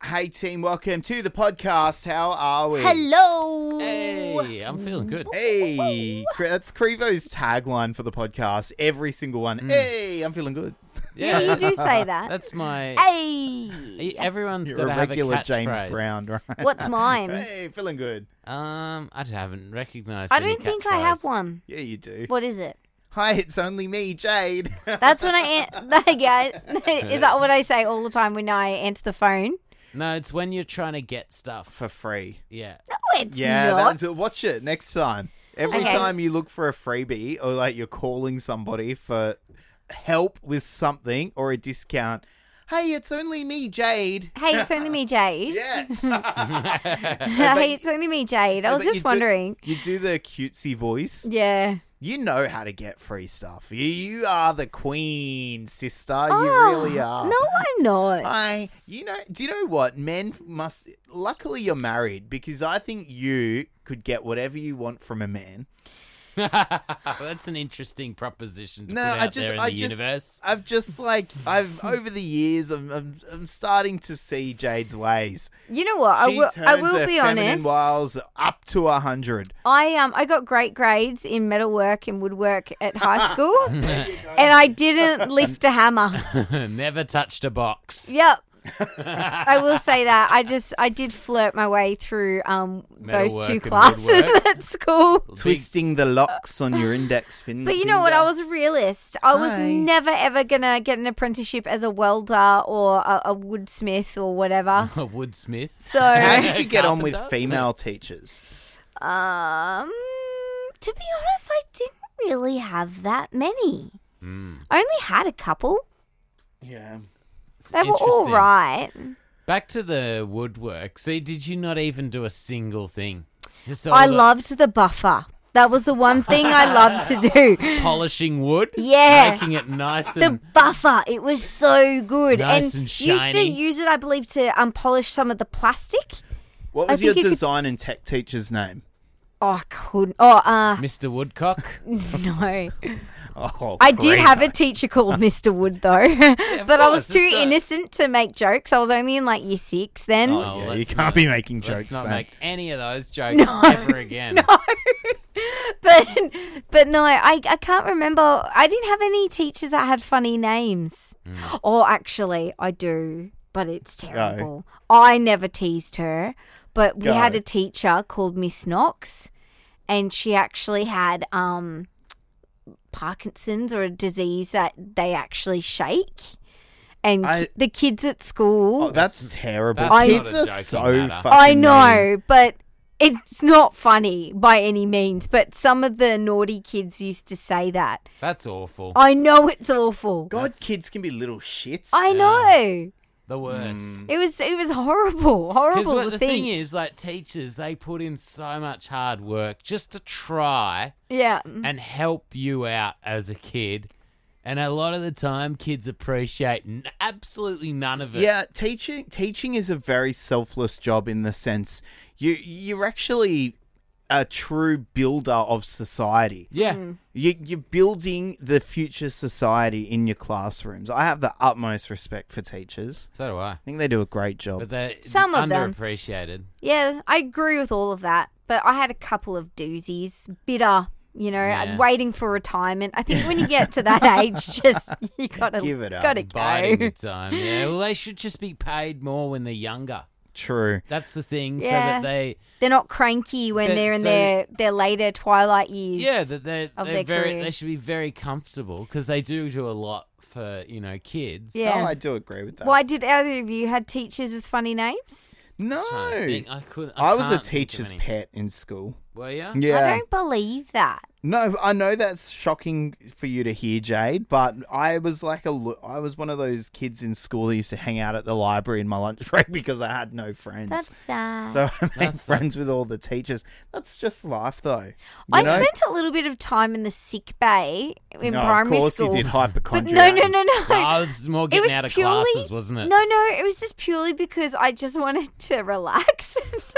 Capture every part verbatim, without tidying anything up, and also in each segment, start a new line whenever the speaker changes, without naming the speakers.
Hey team, welcome to the podcast. How are we?
Hello.
Hey, I'm feeling good.
Hey, that's Crevo's tagline for the podcast. Every single one. Mm. Hey, I'm feeling good.
Yeah, you do say that.
That's my.
Hey.
Everyone's
You're
got to
a
have a
regular
catchphrase.
James Brown, right?
What's mine?
Hey, feeling good.
Um, I haven't recognised.
I
any
don't think I have
catchphrase.
one.
Yeah, you do.
What is it?
Hi, it's only me, Jade.
That's when I an- yeah. Is that what I say all the time when I answer the phone?
No, it's when you're trying to get stuff
For free.
Yeah.
No, it's
Yeah,
not.
that's it. Watch it next time. Every
Okay.
time you look for a freebie or like you're calling somebody for help with something or a discount, hey, it's only me, Jade.
Hey, it's only me, Jade.
Yeah.
Hey, it's only me, Jade. I was
But you
just
do-
wondering.
You do the cutesy voice.
Yeah.
You know how to get free stuff. You, you are the queen, sister. You
Oh,
really are.
No, I'm not.
I, you know, do you know what? Men must, luckily you're married because I think you could get whatever you want from a man.
That's an interesting proposition to
No,
put out
I just,
there in
I
the
just,
universe.
I've just like, I've, over the years, I'm, I'm, I'm starting to see Jade's ways.
You know what? I
She
will.
turns
I will
her
be
feminine
honest.
wiles up to a hundred.
I um I got great grades in metalwork and woodwork at high school, and I didn't lift a hammer.
Never touched a box.
Yep. I will say that. I just I did flirt my way through um those
Metalwork
two
and
classes
woodwork.
at school.
Twisting the locks on your index finger.
But you know what? I was a realist. I was
Hi.
never ever gonna get an apprenticeship as a welder or a, a woodsmith or whatever.
A woodsmith.
So
How did you get on with
Carpenter?
female teachers?
um to be honest, I didn't really have that many.
Mm.
I only had a couple.
Yeah.
They were all
Interesting.
right.
Back to the woodwork. See, did you not even do a single thing? Just all
I
the
loved the buffer. That was the one thing I loved to do.
polishing wood.
Yeah.
Making it nice
The
and
buffer, it was so good.
Nice
and
and
used to
shiny.
use it, I believe, to um, polish some of the plastic.
What
I
was your
think you could-
design and tech teacher's name?
Oh, I couldn't. Oh, uh,
Mister Woodcock.
no.
Oh,
I did have a
Crevo.
teacher called Mister Wood, though. But I was
course,
too
it's not-
innocent to make jokes. I was only in like year six then.
Oh,
Oh,
yeah,
let's
you can't
not-
be making
Let's
jokes
not
then.
make any of those jokes
No.
ever again.
but but no, I, I can't remember. I didn't have any teachers that had funny names.
Mm.
Or actually, I do, but it's terrible. I never teased her, but we
Go.
had a teacher called Miss Knox, and she actually had um, Parkinson's or a disease that they actually shake. And
I-
ki- the kids at school,
Oh, that's terrible.
That's
not
Kids
a
are
joking
so
matter.
fucking
I know,
mean.
but it's not funny by any means. But some of the naughty kids used to say that.
That's awful.
I know it's awful.
God, kids can be little shits.
I know.
The worst.
It was it was horrible,
Because
horrible
what
to
the
think.
thing is, like, teachers, they put in so much hard work just to try
yeah,
and help you out as a kid. And a lot of the time, kids appreciate n- absolutely none of it.
Yeah, teaching teaching is a very selfless job in the sense you you're actually a true builder of society.
Yeah.
You, you're building the future society in your classrooms. I have the utmost respect for teachers.
So do I.
I think they do a great job.
But they're
Some of them.
underappreciated.
yeah, I agree with all of that. But I had a couple of doozies, bitter. You know,
Yeah.
waiting for retirement. I think when you get to that age, just you gotta
Give it up.
Gotta
Biding
go.
your time. Yeah. Well, they should just be paid more when they're younger.
True.
That's the thing. So
Yeah.
that they,
They're not cranky when
But-
they're in
so-
their, their later twilight years.
yeah, that they're,
of
they're
their
very,
career.
they should be very comfortable because they do do a lot for, you know, kids.
Yeah.
Oh, I do agree with that.
Why did either of you had teachers with funny names?
No.
I think I could.
I,
I,
was a
can't think of
teacher's
any.
pet in school.
Were you?
Yeah.
I don't believe that.
No, I know that's shocking for you to hear, Jade, but I was like a, lo- I was one of those kids in school that used to hang out at the library in my lunch break because I had no friends.
That's sad.
so I made
That
friends
sucks.
with all the teachers. That's just life, though. You
I
know?
spent a little bit of time in the sick bay in
no,
primary
of course
school.
you did
But
hypochondria.
no, no, no, no.
No, it was more
It
getting
was
out of
purely
classes, wasn't it?
No, no, it was just purely because I just wanted to relax.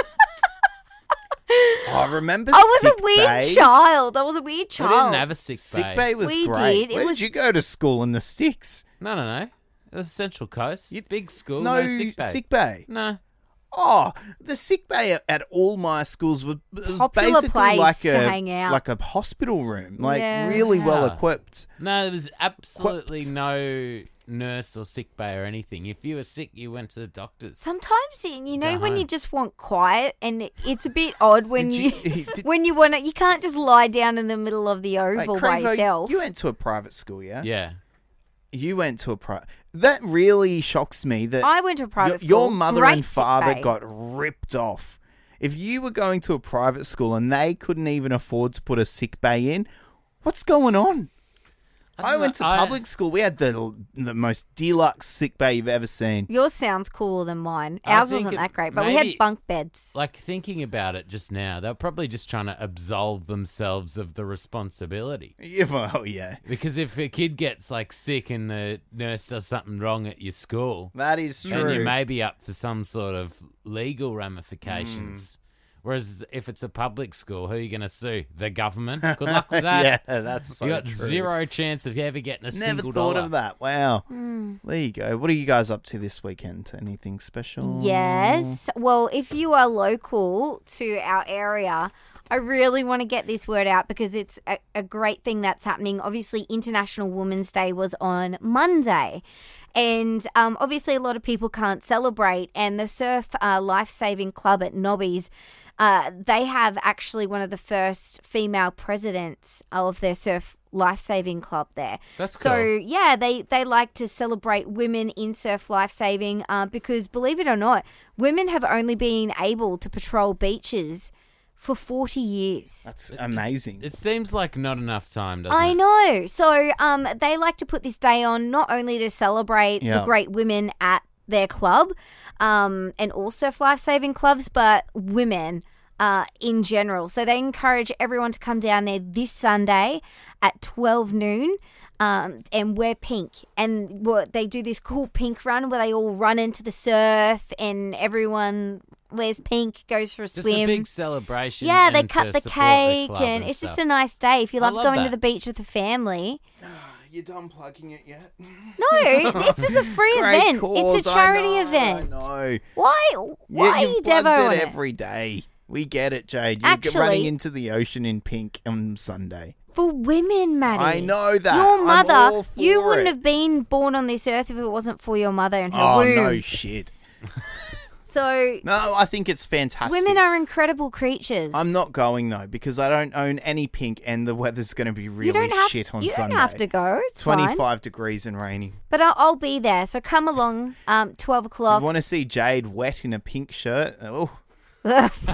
Oh, I remember
I was
sick
a weird
bay.
child. I was a weird
We
child.
didn't have a sick bay.
Sick bay was
We
great.
did. It
Where
was-
did you go to school in the sticks?
No, no, no. The Central Coast.
You-
Big school.
No,
No, sick bay.
sick bay.
No.
Oh, the sick bay at, at all my schools was, was
Popular
basically
place
like
to
a
hang out.
like a hospital room, like
Yeah.
really well
Yeah.
equipped.
No, there was absolutely
Equipped.
no nurse or sick bay or anything. If you were sick, you went to the doctors.
Sometimes you know
Go
when you
home.
just want quiet, and it's a bit odd when
Did
you,
you- did-
when you want to. You can't just lie down in the middle of the
Like,
oval by
Crevo,
yourself.
you went to a private school, yeah?
Yeah.
You went to a private. That really shocks me. That
I went to a private
your,
school.
your mother
Great
and
sick
father
bay.
got ripped off. If you were going to a private school and they couldn't even afford to put a sick bay in, what's going on? I,
don't
went to
know, I-
public school. We had the the most deluxe sick bay you've ever seen.
Yours sounds cooler than mine.
I
Ours
think
wasn't
it-
that great, but we had
maybe-
bunk beds.
Like thinking about it just now, they're probably just trying to absolve themselves of the responsibility.
Yeah, well, yeah,
Because if a kid gets like sick and the nurse does something wrong at your school,
that is
then
true.
you may be up for some sort of legal ramifications.
Hmm.
Whereas if it's a public school, who are you going to sue? The government? Good luck with that.
yeah, that's so
you got
true.
zero chance of you ever getting a
Never
single
thought
dollar.
of that. Wow.
Hmm.
There you go. What are you guys up to this weekend? Anything special?
Yes. Well, if you are local to our area, I really want to get this word out because it's a, a great thing that's happening. Obviously, International Women's Day was on Monday. And um, obviously, a lot of people can't celebrate. And the Surf uh, Life Saving Club at Nobby's, uh, they have actually one of the first female presidents of their Surf Life Saving Club there.
That's
So
cool.
yeah, they they like to celebrate women in surf life saving uh, because believe it or not, women have only been able to patrol beaches for forty years.
That's amazing.
It seems like not enough time, doesn't
I
it?
know. So um, they like to put this day on not only to celebrate
Yeah.
the great women at their club um, and all surf life saving clubs, but women uh, in general. So they encourage everyone to come down there this Sunday at twelve noon. Um, and wear pink, and what they do this cool pink run where they all run into the surf, and everyone wears pink, goes for a
Just
swim.
a big celebration.
Yeah, they
and
cut
to
the
support
cake,
club
and it's just
stuff.
a nice day. If you
I
love,
love
going to
that.
the beach with the family.
You done plugging it yet?
No, this is a free
Great
event.
cause,
It's a
I
charity
know,
event.
I know.
Why? Why
Yeah,
are you
you've plugged
devoing
it
it?
every day. We get it, Jade. You're
Actually-
running into the ocean in pink on Sunday.
For women, Maddie.
I know that.
Your
I'm
mother,
all for
you wouldn't
it.
have been born on this earth if it wasn't for your mother and her
Oh,
womb.
no shit.
So
No, I think it's fantastic.
women are incredible creatures.
I'm not going, though, because I don't own any pink and the weather's going to be
You
really
don't have,
shit on
you
Sunday.
don't have to go. It's fine.
twenty-five degrees and raining.
But I'll, I'll be there. So come along. Um, twelve
You
o'clock.
want to see Jade wet in a pink shirt? Oh,
It's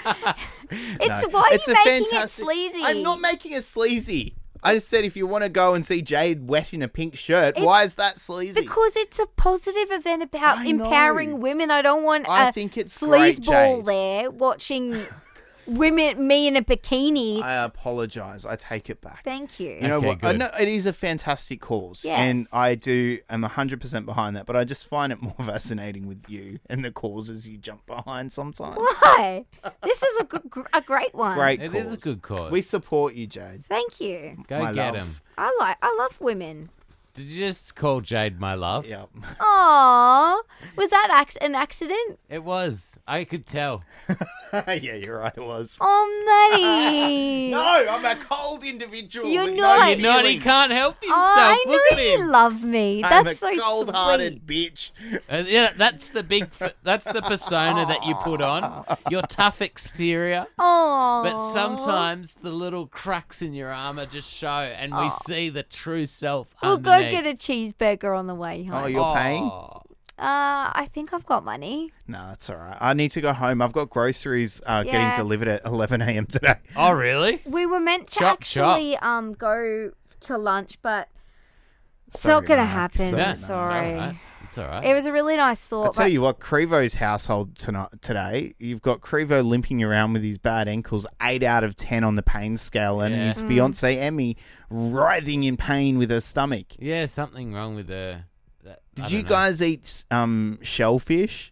no.
why are
It's
you
a
making
fantastic-
it sleazy?
I'm not making it sleazy. I just said if you want to go and see Jade wet in a pink shirt,
It-
why is that sleazy?
Because it's a positive event about
I know.
empowering women. I don't want
I
a
think it's great,
sleazeball
Jade.
there watching women, me in a bikini.
I apologize. I take it back.
Thank you.
You know
Okay,
what? I
good.
know it is a fantastic cause,
Yes.
and I do. I'm one hundred percent behind that. But I just find it more fascinating with you and the causes you jump behind sometimes.
Why? This is a, good, gr- a great one.
Great
It
cause.
is a good cause.
We support you, Jade.
Thank you.
Go
My
get
love.
him.
I like. I love women.
Did you just call Jade my love?
Yep.
Aww. Was that ac- an accident?
It was. I could tell.
yeah, you're right. It was.
Oh, Maddie.
No, I'm a cold individual.
You're
with
not.
No
You're not. He
feelings.
can't help
Oh,
himself.
I know
Look at
you
him.
love me.
I'm
That's
a
so
cold-hearted
sweet.
bitch.
Uh, yeah, that's the big. That's the persona that you put on. Your tough exterior.
Oh.
But sometimes the little cracks in your armor just show, and we see the true self.
We'll go
underneath.
get a cheeseburger on the way home.
Oh, you're paying?
Oh.
Uh, I think I've got money.
No, that's all right. I need to go home. I've got groceries uh,
Yeah.
getting delivered at eleven a.m. today.
Oh, really?
We were meant to
Chop, chop.
actually um go to lunch, but it's
Sorry,
not gonna
Mark.
happen.
Sorry,
I'm
Mark.
sorry.
It's all right. It's all right.
It was a really nice thought.
I'll tell
but
you what, Crevo's household tonight today, you've got Crevo limping around with his bad ankles, eight out of ten on the pain scale, and
Yeah.
his
Mm.
fiancee Emmy writhing in pain with her stomach.
Yeah, something wrong with the. That, I
Did you
don't know.
guys eat um, shellfish,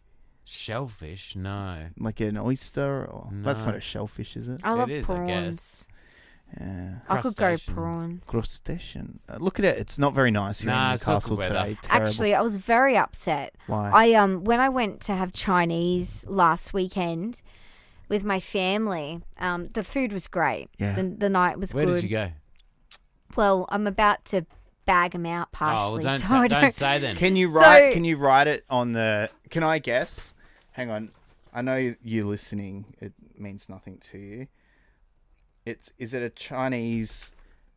Shellfish? No.
like an oyster? Or... That's
No.
not a shellfish, is it?
I love
It is, I
prawns.
guess.
Yeah.
I could go
Crustacean.
prawns.
Crustacean. Uh, look at it. It's not very nice here
Nah,
in
it's not
Newcastle
good weather.
today. Terrible.
Actually, I was very upset.
Why?
I um when I went to have Chinese last weekend with my family, um the food was great.
Yeah.
The, the night was
Where
good.
did you go?
Well, I'm about to bag them out
Oh, well,
partially.
don't,
so
sa-
I
don't
don't.
say then.
Can you write?
So-
can you write it on the? Can I guess? Hang on. I know you listening. It means nothing to you. It's is it a Chinese?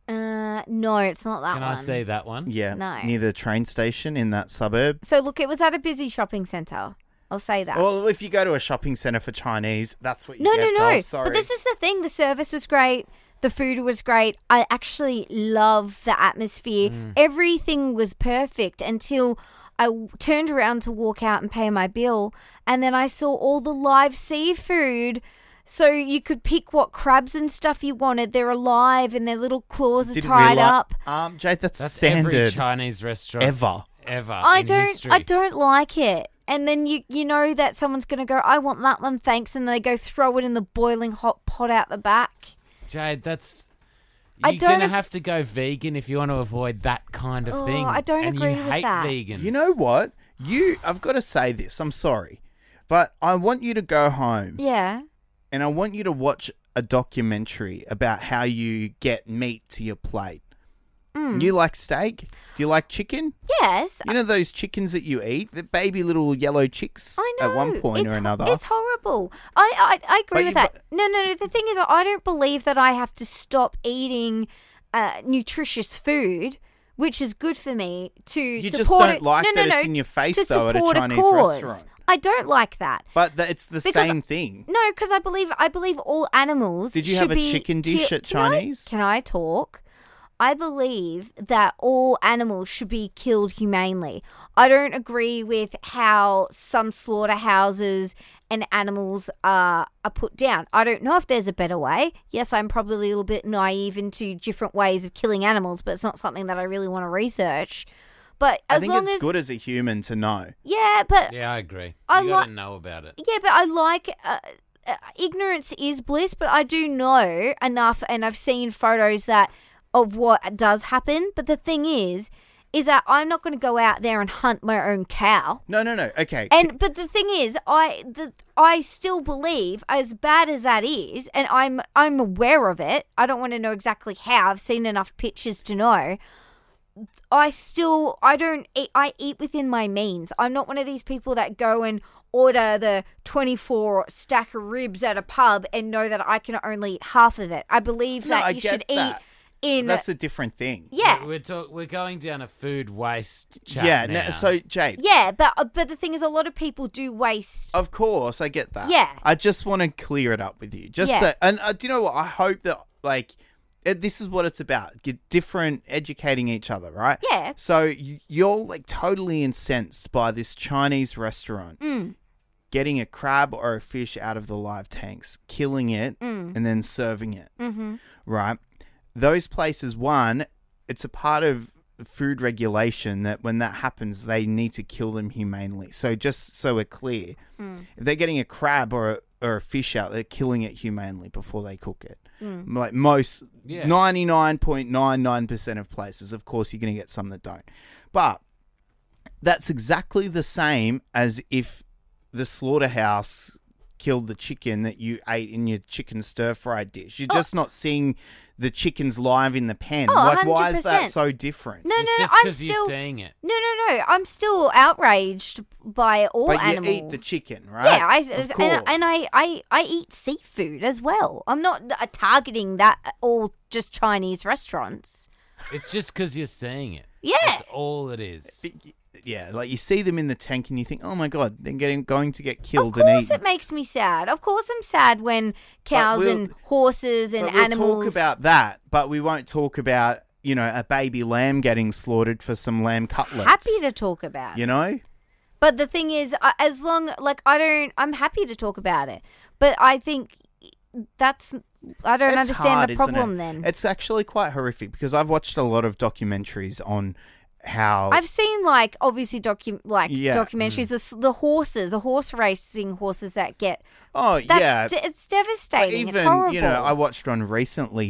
Uh, no, it's not that
Can
one.
I see that one?
Yeah,
No.
near the train station in that suburb.
So look, it was at a busy shopping centre. I'll say that.
Well, if you go to a shopping centre for Chinese, that's what you
no,
get.
no, no.
told. Sorry.
But this is the thing. The service was great. The food was great. I actually love the atmosphere.
Mm.
Everything was perfect until I w- turned around to walk out and pay my bill, and then I saw all the live seafood. So you could pick what crabs and stuff you wanted. They're alive and their little claws are
Didn't
tied
reali-
up.
Um, Jade, that's,
That's
standard
every Chinese restaurant
ever.
ever
I
in
don't
history.
I don't like it. And then you you know that someone's going to go, I want that one, thanks. And they go throw it in the boiling hot pot out the back.
Jade, that's...
I
You're
don't
going to
ag-
have to go vegan if you want to avoid that kind of
Oh,
thing.
I don't
and
agree
you
with
hate
that.
vegans.
You know what? You, I've got to say this. I'm sorry, but I want you to go home
Yeah.
and I want you to watch a documentary about how you get meat to your plate.
Mm.
You like steak? Do you like chicken?
Yes.
You know those chickens that you eat, the baby little yellow chicks
I know.
at one point
it's,
or another.
It's horrible. I I, I agree
But
with
you-
that. No, no, no. The thing is, I don't believe that I have to stop eating uh, nutritious food, which is good for me, to
You
support
just don't
it.
like
no,
that
no,
it's
no,
in your face,
to
though, at a
support
Chinese
cause.
restaurant.
I don't like that.
But th- it's the
Because
same thing.
No, because I believe I believe all animals.
Did you
should
have a
be
chicken dish
ki-
at
Can I-
Chinese?
Can I talk? I believe that all animals should be killed humanely. I don't agree with how some slaughterhouses and animals are are put down. I don't know if there's a better way. Yes, I'm probably a little bit naive into different ways of killing animals, but it's not something that I really want to research. But as
I think
long
it's
as
good as a human to know.
yeah, but
Yeah, I agree.
I
You got
li-
to know about it.
yeah, but I like uh, uh, ignorance is bliss. But I do know enough, and I've seen photos that of what does happen. But the thing is, is that I'm not going to go out there and hunt my own cow.
No, no, no. Okay.
And but the thing is, I the, I still believe, as bad as that is, and I'm I'm aware of it. I don't want to know exactly how. I've seen enough pictures to know. I still I don't eat, I eat within my means. I'm not one of these people that go and order the twenty-four stack of ribs at a pub and know that I can only eat half of it. I believe
No,
that
I
you
get
should
that.
eat in
That's a different thing.
yeah.
We're, we're, talk, we're going down a food waste chat
Yeah.
now.
No, so, Jade,
Yeah, but uh, but the thing is, a lot of people do waste.
of course, I get that.
Yeah.
I just want to clear it up with you. Just
Yeah.
so, and uh, do you know what? I hope that, like, it, this is what it's about. Get different, educating each other, right?
Yeah.
So y- you're, like, totally incensed by this Chinese restaurant
Mm.
getting a crab or a fish out of the live tanks, killing it,
Mm.
and then serving it,
Mm-hmm.
right? Those places, one, it's a part of food regulation that when that happens, they need to kill them humanely. So just so we're clear,
Mm.
if they're getting a crab or a, or a fish out, they're killing it humanely before they cook it.
Mm.
Like most,
Yeah.
ninety-nine point nine nine percent of places. Of course, you're going to get some that don't. But that's exactly the same as if the slaughterhouse killed the chicken that you ate in your chicken stir-fried dish. You're
Oh.
just not seeing the chickens live in the pen.
Oh,
like, why is that
one hundred percent.
so different?
No,
It's
no,
just
I'm
because you're
still
seeing it.
no, no, no. I'm still outraged by all
But
animals.
you eat the chicken, right?
Yeah, I,
Of
and,
course.
and I, I, I eat seafood as well. I'm not uh, targeting that at all just Chinese restaurants.
It's just because you're seeing it.
Yeah.
That's all it is.
Yeah, like you see them in the tank and you think, oh my God, they're getting going to get killed
Of
and
course,
eaten.
it makes me sad. Of course, I'm sad when cows
we'll-
and horses and
But we'll
animals.
talk about that, but we won't talk about, you know, a baby lamb getting slaughtered for some lamb cutlets.
happy to talk about.
You know?
But the thing is, uh, as long like I don't, I'm happy to talk about it. But I think that's I don't
It's
understand
hard,
the
isn't
problem.
it?
Then
It's actually quite horrific because I've watched a lot of documentaries on how...
I've seen like obviously docu- like
Yeah.
documentaries, the, s- the horses, the horse racing horses that get.
oh,
That's
yeah.
d- it's devastating.
Even,
it's horrible.
you know, I watched one recently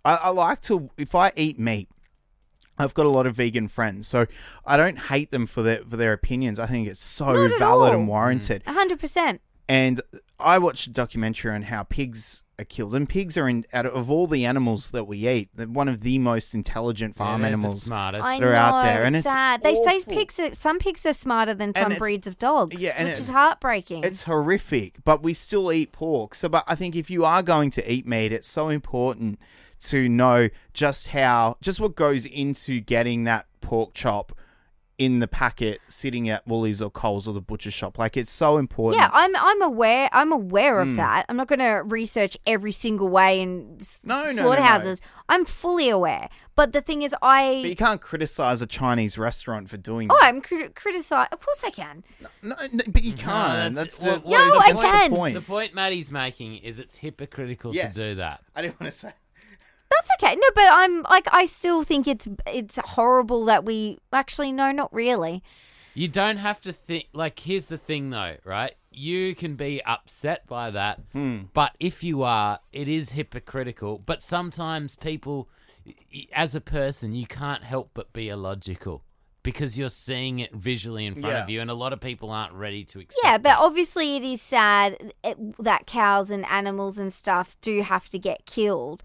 I, I like to, if I eat meat, I've got a lot of vegan friends, so I don't hate them for their for their opinions. I think it's so
Not at
valid
all.
and warranted.
A hundred percent.
And I watched a documentary on how pigs are killed, and pigs are in out of all the animals that we eat, they're one of the most intelligent farm
Yeah, they're the
animals.
smartest.
I
They're
know,
out there, and
it's
it's
sad. They say
awful.
pigs are, some pigs are smarter than some
it's-
breeds of dogs,
yeah, and
which
it's-
is heartbreaking.
It's horrific, but we still eat pork. So, but I think if you are going to eat meat, it's so important to know just how, just what goes into getting that pork chop in the packet sitting at Woolies or Coles or the butcher shop. Like, it's so important.
Yeah, I'm I'm aware I'm aware of
Mm.
that. I'm not going to research every single way in s-
No, no, no,
slaughterhouses. I'm fully aware. But the thing is,
But
I
you can't criticize a Chinese restaurant for doing
oh,
that.
I'm cri- criticize. Of course, I can.
No, no, but you can't.
that's-
that's the,
well,
No,
what is-
I
what's the
can.
point?
The point Maddie's making is it's hypocritical
Yes.
to do that.
I didn't want to say.
That's okay. No, but I'm like I still think it's it's horrible that we actually no, not really.
You don't have to think. Like, here's the thing, though, right? You can be upset by that,
Hmm.
but if you are, it is hypocritical. But sometimes people, y- as a person, you can't help but be illogical because you're seeing it visually in front
Yeah.
of you, and a lot of people aren't ready to accept
Yeah, but
that.
obviously it is sad it, that cows and animals and stuff do have to get killed.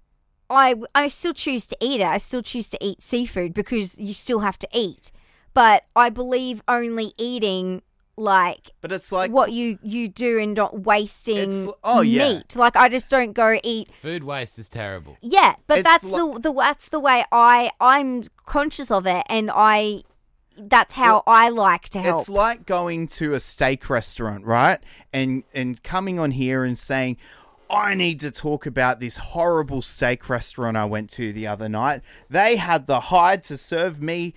I, I still choose to eat it. I still choose to eat seafood because you still have to eat. But I believe only eating like
But it's like
what you, you do and not wasting
It's- oh, yeah.
meat. Like I just don't go eat.
Food waste is terrible.
Yeah, but
It's
that's
li-
the, the that's the way I I'm conscious of it, and I that's how
Well,
I like to help.
It's like going to a steak restaurant, right? And and coming on here and saying, I need to talk about this horrible steak restaurant I went to the other night. They had the hide to serve me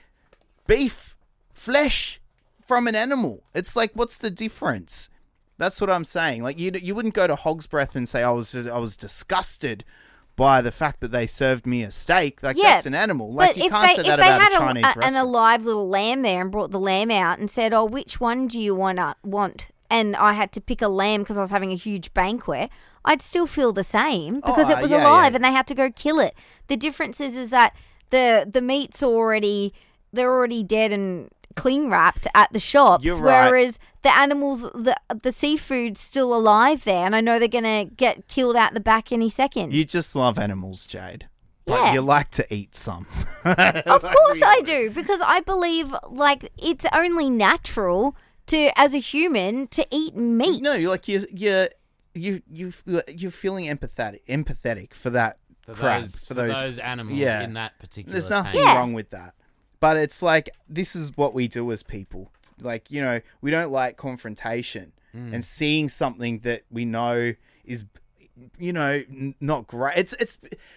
beef, flesh from an animal. It's like, what's the difference? That's what I'm saying. Like, you you wouldn't go to Hog's Breath and say I was I was disgusted by the fact that they served me a steak. Like,
Yeah,
that's an animal. Like,
But
you
if
can't
they,
say
if
that
they
about
had
a Chinese
a,
restaurant.
an alive little lamb there and brought the lamb out and said, "Oh, which one do you wanna want?" and I had to pick a lamb because I was having a huge banquet, I'd still feel the same because
Oh,
it was
yeah,
alive
yeah.
and they had to go kill it. The difference is, is that the the meat's already they're already dead and cling wrapped at the shops,
You're right.
whereas the animals, the the seafood's still alive there, and I know they're gonna get killed out the back any second.
You just love animals, Jade. But
Yeah.
you like to eat some.
Of course I do, because I believe like it's only natural to, as a human, to eat meat.
No, you're like you you you you you're feeling empathetic empathetic for that
For
crab
those,
for those.
those animals
yeah.
in that particular
There's nothing
tank.
Yeah.
wrong with that, but it's like this is what we do as people. Like, you know, we don't like confrontation
Hmm.
and seeing something that we know is, you know, n- not great. It's it's.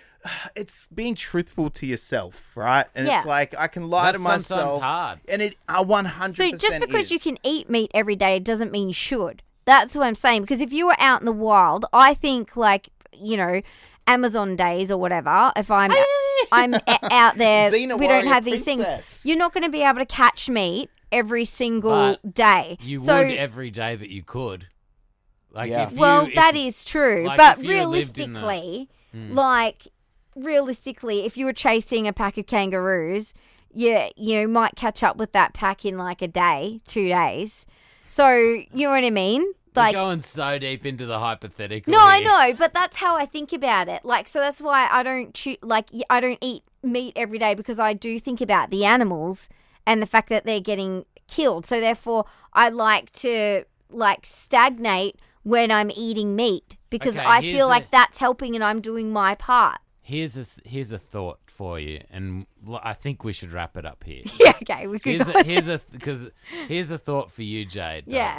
It's being truthful to yourself, right? And
Yeah.
it's like I can lie
That's
to myself,
sometimes hard.
and it I one hundred
So
percent
just because you
is.
can eat meat every day, it doesn't mean you should. That's what I'm saying. Because if you were out in the wild, I think like, you know, Amazon days or whatever, if I'm I'm a- out there,
Xena
we don't
warrior
have these
princess.
things. You're not going to be able to catch meat every single
But
day.
You
so,
would every day that you could. Like
Yeah.
if you,
well,
if-
that is true.
like,
but
if you lived in the- Hmm.
realistically, like realistically, if you were chasing a pack of kangaroos, you you know, might catch up with that pack in like a day, two days. So you know what I mean?
We're
Like,
going so deep into the hypothetical.
no, I
here.
know, but that's how I think about it. Like, so that's why I don't choo- like y- I don't eat meat every day, because I do think about the animals and the fact that they're getting killed. So therefore, I like to like stagnate when I'm eating meat, because
Okay,
I
here's
feel
a-
like that's helping and I'm doing my part.
Here's a th- here's a thought for you, and l- I think we should wrap it up here.
Yeah, okay, we could
Here's
go.
a, here's a because here's a thought for you, Jade. though.
yeah,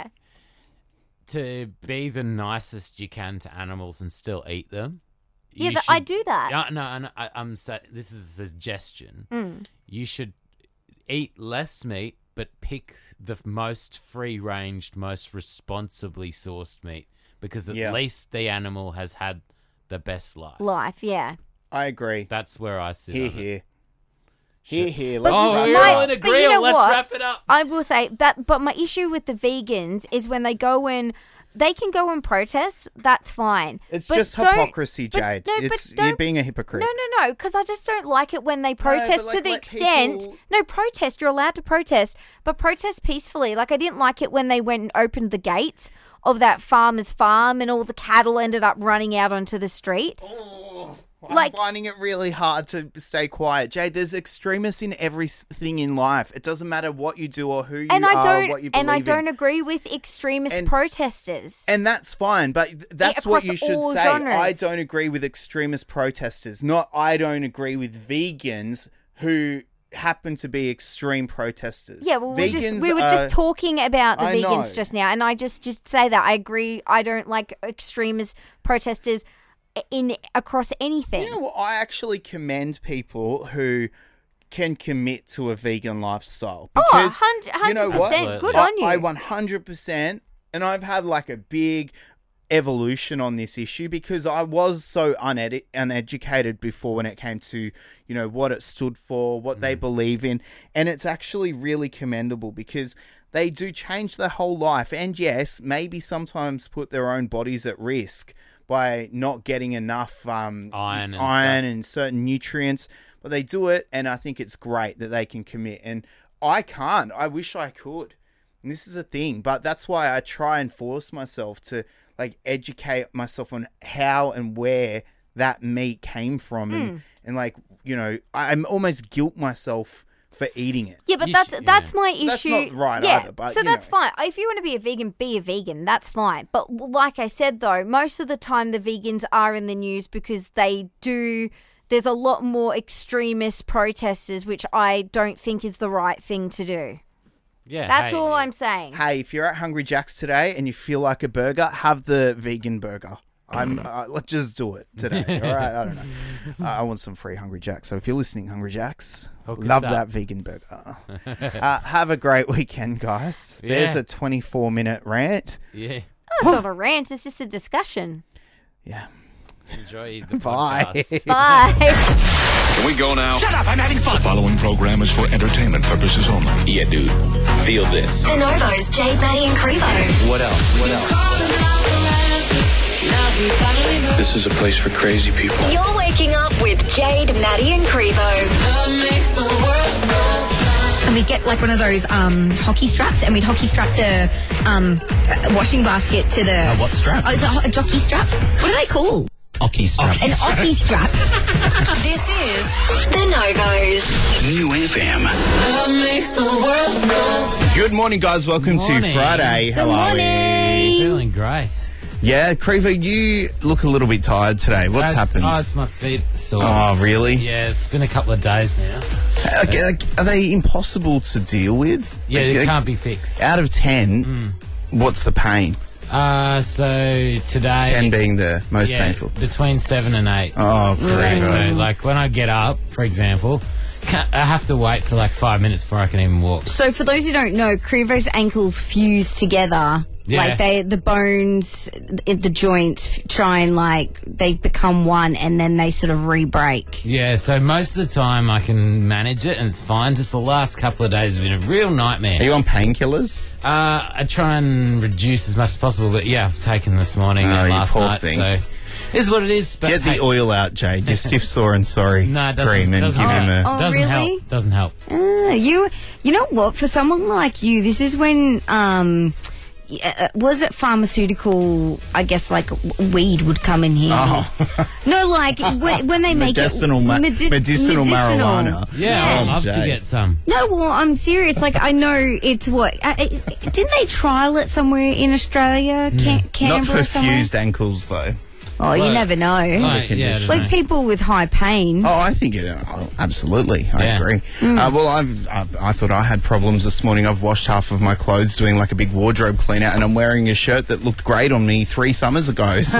To be the nicest you can to animals and still eat them.
yeah,
you
but I
should-
do that.
Yeah, no, I know, I, I'm sa- this is a suggestion.
Mm.
You should eat less meat, but pick the most free-ranged, most responsibly sourced meat, because at
Yeah.
least the animal has had the best life.
Life, yeah.
I agree.
That's where I sit.
Here,
on it.
here. Here, here.
But
Let's
Oh,
My-
we're
wrap
all
it
in
up.
but you
agreement.
know
Let's
what?
wrap it up.
I will say that, but my issue with the vegans is when they go and they can go and protest. That's fine.
It's
But
just
don't-
hypocrisy,
but-
Jade.
no, but
it's
don't-
you're being a hypocrite.
No, no, no, because I just don't like it when they
but,
protest to
like,
the
let
extent.
people-
No, protest. You're allowed to protest, but protest peacefully. Like, I didn't like it when they went and opened the gates of that farmer's farm and all the cattle ended up running out onto the street.
I'm
Like-
finding it really hard to stay quiet. Jade, there's extremists in everything in life. It doesn't matter what you do or who you
And
are
I
or
don't,
what you believe
and I don't
in.
agree with extremist
And-
protesters.
And that's fine, but th- that's what
across
you should
all
say.
genres.
I don't agree with extremist protesters. Not I don't agree with vegans who happen to be extreme protesters.
Yeah, well, we're just,
Vegans
we were
are-
just talking about the
I
vegans
know.
just now, and I just just say that I agree. I don't like extremist protesters in across anything.
You know what? I actually commend people who can commit to a vegan lifestyle.
Oh,
Because,
one hundred
you know what?
percent. Good
I,
on you.
I one hundred percent, and I've had like a big evolution on this issue because I was so uned- uneducated before when it came to, you know, what it stood for, what they believe in. And it's actually really commendable because they do change their whole life. And yes, maybe sometimes put their own bodies at risk by not getting enough um,
Iron and
iron
stuff.
and certain nutrients. But they do it, and I think it's great that they can commit. And I can't. I wish I could. And this is a thing. But that's why I try and force myself to like educate myself on how and where that meat came from. And, and like, you know, I- I'm almost guilt myself for eating it.
Yeah, but
You
that's
sh-
that's
yeah.
my issue.
That's not right
yeah,
either, but,
so
you
that's
know.
fine. If you want to be a vegan, be a vegan. That's fine. But like I said, though, most of the time the vegans are in the news because they do. There's a lot more extremist protesters, which I don't think is the right thing to do.
Yeah,
That's
hey,
all I'm saying.
Hey, if you're at Hungry Jack's today and you feel like a burger, have the vegan burger. I'm. Uh, let's just do it today. All right. I don't know. Uh, I want some free Hungry Jacks. So if you're listening, Hungry Jacks,
Hook us
love
up.
that vegan burger. uh, have a great weekend, guys. There's
Yeah.
a twenty-four minute rant.
Yeah.
It's not a rant. It's just a discussion.
Yeah.
Enjoy the
Bye.
podcast.
Bye.
Can we go now?
Shut up, I'm having fun.
The following program is for entertainment purposes only.
Yeah, dude. Feel this.
The Novos, Jay, Maddie, and Crevo.
What else? What else?
This is a place for crazy people.
You're waking up with Jade, Maddie, and Crevo.
And we'd get like one of those um, hockey straps, and we'd hockey strap the um, uh, washing basket to the.
Uh, what strap?
Oh, it's a, ho- a jockey strap. What are they called?
Hockey strap.
An hockey strap.
This is The Novos.
New F M.
Good morning, guys. Welcome
Morning.
to Friday. How
Good
are
morning.
we?
Feeling great.
Yeah, Crevo, you look a little bit tired today. What's
That's-
happened?
Oh, it's my feet sore.
Oh, really?
Yeah, it's been a couple of days now.
Okay, like, are they impossible to deal with?
Yeah,
Like,
it
like,
can't be fixed.
Out of ten, what's the pain?
Uh, so today...
ten being the most
yeah,
painful.
between seven and eight.
Oh,
Okay,
Crevo.
so like when I get up, for example, ca- I have to wait for like five minutes before I can even walk.
So for those who don't know, Crevo's ankles fuse together.
Yeah.
Like they, the bones, the, the joints try and like they become one, and then they sort of re-break.
Yeah, so most of the time I can manage it and it's fine. Just the last couple of days have been a real nightmare.
Are you on painkillers?
Uh, I try and reduce as much as possible, but yeah, I've taken this morning
Oh,
and
you
last
poor
night,
thing.
so it is what it is. But
Get
hey,
the oil out, Jade. Your stiff, sore, and sorry
no, it doesn't,
cream, and
doesn't
give
help.
him a.
Oh,
doesn't
really?
help. Doesn't help.
Ah, you, you know what? For someone like you, this is when um, yeah, was it pharmaceutical? I guess like w- weed would come in here.
Oh.
No, like when, when they make
Medicinal
it
ma-
medic-
medicinal marijuana.
Yeah,
Oh,
I'd love to
Jade.
get some.
No, well, I'm serious. Like, I know it's what. Uh, it, didn't they trial it somewhere in Australia? Cam-
Not
Canberra
for
or somewhere?
fused ankles, though.
Oh, you
Like-
never know.
Like, yeah, I don't
Like
know.
people with high pain.
Oh, I think it. Oh, absolutely, I
Yeah.
agree. Uh, well, I've. I, I thought I had problems this morning. I've washed half of my clothes doing like a big wardrobe clean out, and I'm wearing a shirt that looked great on me three summers ago. So.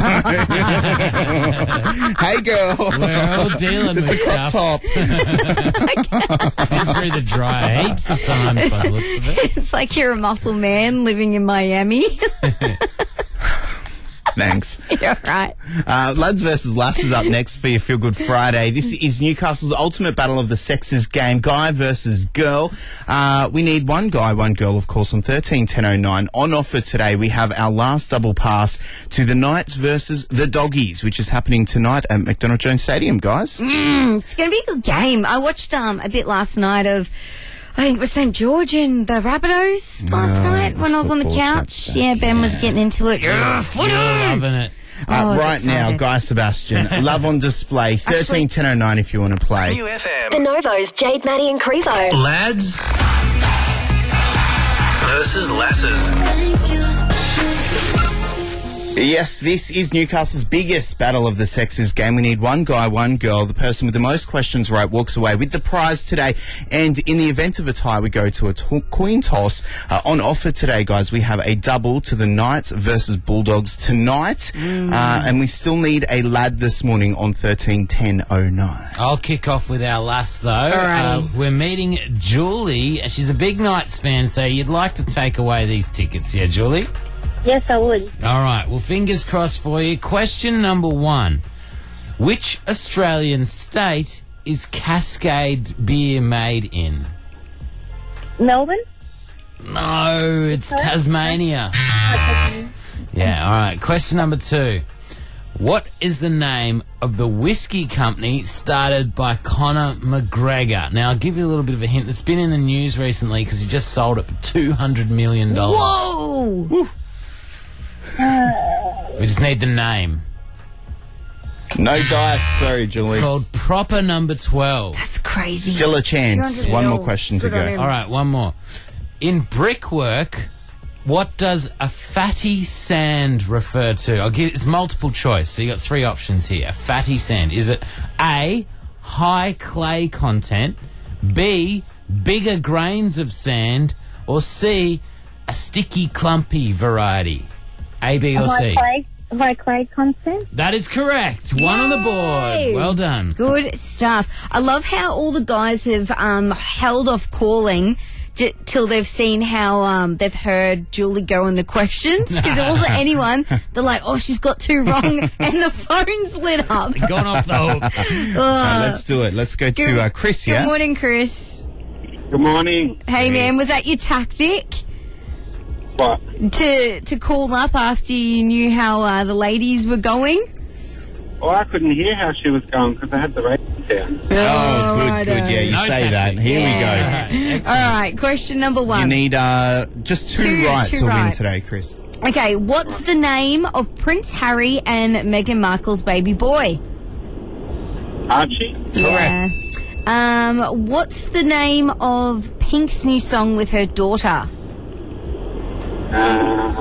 Hey, girl.
We're all dealing with
It's a crop
stuff.
top.
Been through the dryer heaps of times by the looks of it.
It's like you're a muscle man living in Miami.
Thanks.
You're right.
Uh, Lads versus Lasses up next for your Feel Good Friday. This is Newcastle's ultimate battle of the sexes game, guy versus girl. Uh, we need one guy, one girl, of course, on thirteen ten oh nine. On offer today, we have our last double pass to the Knights versus the Doggies, which is happening tonight at McDonald Jones Stadium, guys.
Mm, it's going to be a good game. I watched um, a bit last night of, I think it was Saint George and the Rabbitohs last
Oh,
night
the
when I was on the
football
couch.
chat's
Yeah,
back,
Ben was
yeah.
getting into it. Yeah,
You're loving it.
Uh,
Oh, it's
right now,
exciting.
Guy Sebastian, love on display, thirteen ten oh nine if you want to play.
New F M.
The Novos, Jade, Maddie and Crevo.
Lads versus Lasses.
Yes, this is Newcastle's biggest battle of the sexes game. We need one guy, one girl. The person with the most questions right walks away with the prize today. And in the event of a tie, we go to a to- coin toss. Uh, on offer today, guys, we have a double to the Knights versus Bulldogs tonight.
Mm.
Uh, and we still need a lad this morning on thirteen ten oh nine.
I'll kick off with our last, though. Uh,
Alrighty.
we're meeting Julie. She's a big Knights fan, so you'd like to take away these tickets, yeah, Julie?
Yes, I would.
All right. Well, fingers crossed for you. Question number one. Which Australian state is Cascade beer made in?
Melbourne?
No, it's Tasmania. Yeah, all right. Question number two. What is the name of the whiskey company started by Conor McGregor? Now, I'll give you a little bit of a hint. It's been in the news recently because he just sold it for two hundred million dollars.
Whoa!
We just need the name.
No dice, sorry, Julie.
It's called Proper Number twelve.
That's crazy.
Still a chance.
two hundred
One more
mil.
question to
Good on
go.
him.
All right, one more. In brickwork, what does a fatty sand refer to? I'll give it's multiple choice, so you got three options here. A fatty sand. Is it A, high clay content, B, bigger grains of sand, or C, a sticky clumpy variety? A, B, or
High
C?
clay, high clay content.
That is correct. One on the board. Well done.
Good stuff. I love how all the guys have um, held off calling j- till they've seen how um, they've heard Julie go in the questions. Because there wasn't anyone. They're like, oh, she's got two wrong, and the phone's lit up.
Gone off the hook.
Uh, let's do it. Let's go to uh, Chris,
Good
yeah?
morning, Chris.
Good morning.
Hey, man, was that your tactic?
What?
To to call up after you knew how uh, the ladies were going?
Well, I couldn't hear how she was going because I had the radio down.
Oh, good,
righto.
good. Yeah, you
No
say that.
tactic.
Here
Yeah.
we
Excellent.
All right, question number
go.
one.
You need uh, just two,
Two-
right
two
to win
right.
today, Chris.
Okay, what's the name of Prince Harry and Meghan Markle's baby boy?
Archie?
Yeah. Um, what's the name of Pink's new song with her daughter?
Uh,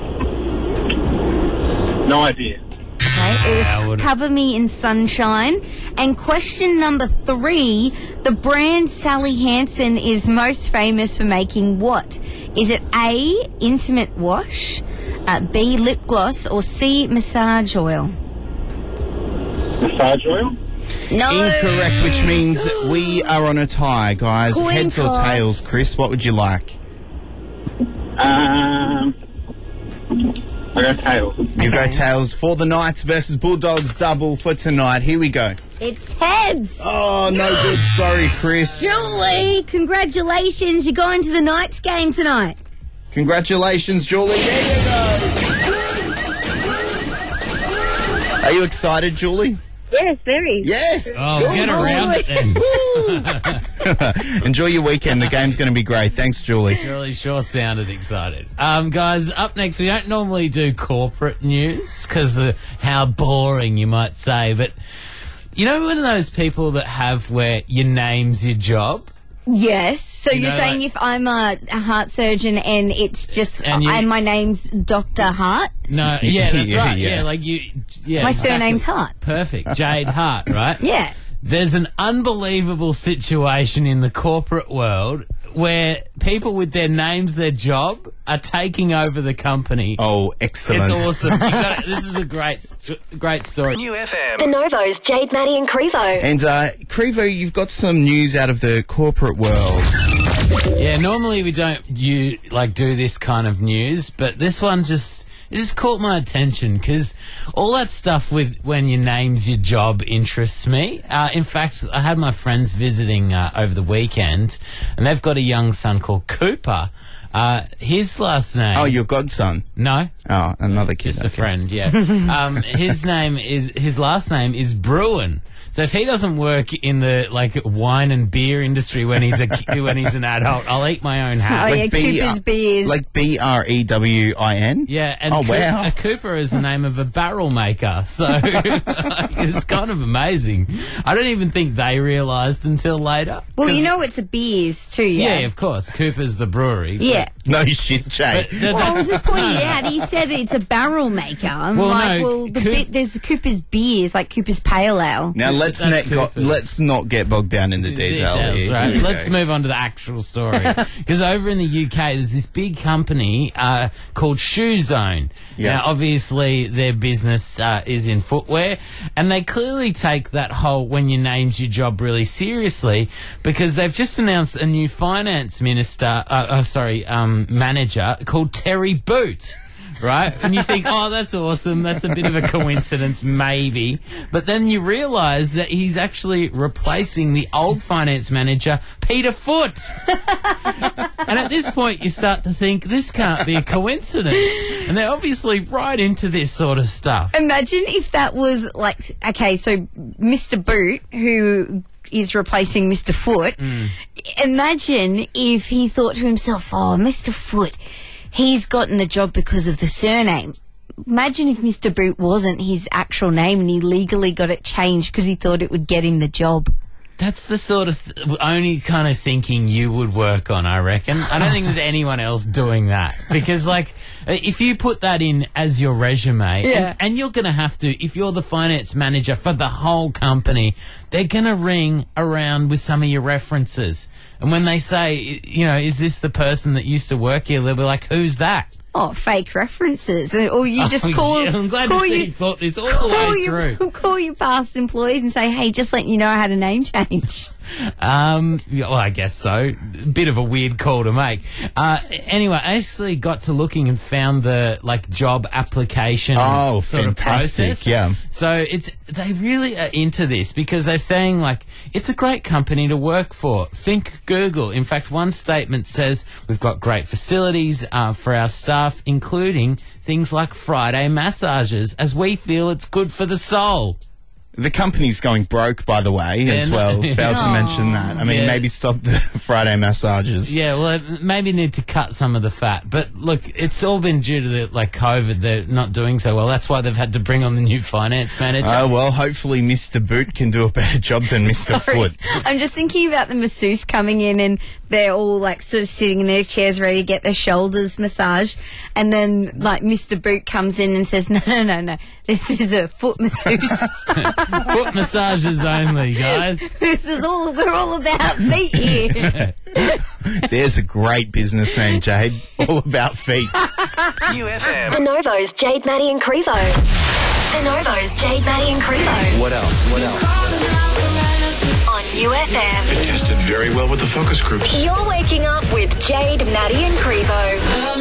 no idea.
Okay, it
I
was
would-
Cover Me in Sunshine. And question number three, the brand Sally Hansen is most famous for making what? Is it A, intimate wash, uh, B, lip gloss, or C, massage oil?
Massage oil?
No.
Incorrect, which means we are on a tie, guys.
Coin
Heads or
toss.
tails, Chris? What would you like?
Um, I got tails.
You go
Okay.
tails for the Knights versus Bulldogs double for tonight. Here we go.
It's heads.
Oh, no good. Sorry, Chris.
Julie, congratulations. You're going to the Knights game tonight.
Congratulations, Julie. There you go. Are you excited, Julie?
Yes, very.
Yes.
Oh, get around it then.
Enjoy your weekend. The game's going to be great. Thanks, Julie.
Really sure sounded excited. Um, guys, up next, we don't normally do corporate news because of how boring you might say, but you know one of those people that have where your name's your job?
Yes. So
You
you're
know,
saying
like-
if I'm a, a heart surgeon and it's just
And you-
and my name's Doctor Hart,
No, yeah, that's
Yeah,
right.
yeah.
Yeah, like you, yeah.
my
exactly.
surname's Hart.
Perfect. Jade Hart, right?
Yeah.
There's an unbelievable situation in the corporate world where people with their names, their job, are taking over the company.
Oh, excellent.
It's awesome. You gotta, this is a great, st- great story.
New F
The
M.
Novos, Jade, Maddie and Crevo.
And, uh, Crevo, you've got some news out of the corporate world.
Yeah, normally we don't you like do this kind of news, but this one just it just caught my attention because all that stuff with when your name's your job interests me. Uh, in fact, I had my friends visiting uh, over the weekend, and they've got a young son called Cooper. Uh, his last name...
Oh, your godson?
No.
Oh, another kid.
Just a
okay.
friend, yeah. um, his name is... His last name is Bruin. So if he doesn't work in the, like, wine and beer industry when he's a when he's an adult, I'll eat my own hat.
Oh,
Like
yeah,
B-
Cooper's Beers.
Like B R E W I N?
Yeah, and
Oh,
Coo-
wow.
a Cooper is the name of a barrel maker, so it's kind of amazing. I don't even think they realised until later.
well,
'Cause-
you know it's a beers too, yeah?
yeah, of course, Cooper's the brewery.
Yeah.
No shit, Jay.
But, but
Well, I was
that's-
just pointing out. He said it's a barrel maker. I'm
Well,
like,
no,
well, the
Coop-
bit, there's Cooper's Beers, like Cooper's Pale Ale.
Now let's
That's
not go,
Cooper's.
let's not get bogged down in the detail.
Details,
here.
right?
Here we
Let's
go.
move on to the actual story. Because over in the U K, there's this big company uh, called Shoe Zone.
Yeah.
Now, obviously, their business uh, is in footwear, and they clearly take that whole when your name's your job really seriously because they've just announced a new finance minister, uh, uh, sorry, um, manager called Terry Boot. Right? And you think, oh, that's awesome. That's a bit of a coincidence, maybe. But then you realise that he's actually replacing the old finance manager, Peter Foot. And at this point, you start to think, this can't be a coincidence. And they're obviously right into this sort of stuff.
Imagine if that was like, okay, so Mister Boot, who is replacing Mister Foot, imagine if he thought to himself, oh, Mister Foot, he's gotten the job because of the surname. Imagine if Mister Boot wasn't his actual name and he legally got it changed because he thought it would get him the job.
That's the sort of th- only kind of thinking you would work on, I reckon. I don't think there's anyone else doing that. Because, like, if you put that in as your resume,
Yeah.
and, and you're going to have to, if you're the finance manager for the whole company, they're going to ring around with some of your references. And when they say, you know, is this the person that used to work here, they'll be like, who's that?
Oh, fake references. Or you just
Oh,
call,
shit, I'm glad
call
to see
you,
you thought this all the
call
way
your,
through.
call your past employees and say, hey, just letting you know I had a name change.
Um, yeah, well, I guess so. Bit of a weird call to make. Uh, anyway, I actually got to looking and found the like job application
Oh,
sort
fantastic,
of process.
yeah.
So it's they really are into this because they're saying like it's a great company to work for. Think Google. In fact, one statement says we've got great facilities uh, for our staff, including things like Friday massages, as we feel it's good for the soul.
The company's going broke, by the way, as
Yeah,
well.
no-
Failed to mention that. I mean,
Yeah.
maybe stop the Friday massages.
Yeah, well, it maybe need to cut some of the fat. But look, it's all been due to the, like COVID. They're not doing so well. That's why they've had to bring on the new finance manager.
Oh, well, hopefully Mister Boot can do a better job than Mister
Sorry.
Foot.
I'm just thinking about the masseuse coming in and they're all like sort of sitting in their chairs ready to get their shoulders massaged. And then like Mister Boot comes in and says, no, no, no, no, this is a foot masseuse.
Foot massages only, guys.
This is all, we're all about feet here.
There's a great business name, Jade. All about feet.
U F M.
The Novo's Jade, Maddie and Crevo. The Novo's Jade, Maddie and Crevo.
What else? What else?
On U F M.
It tested very well with the focus groups.
You're waking up with Jade, Maddie and Crevo.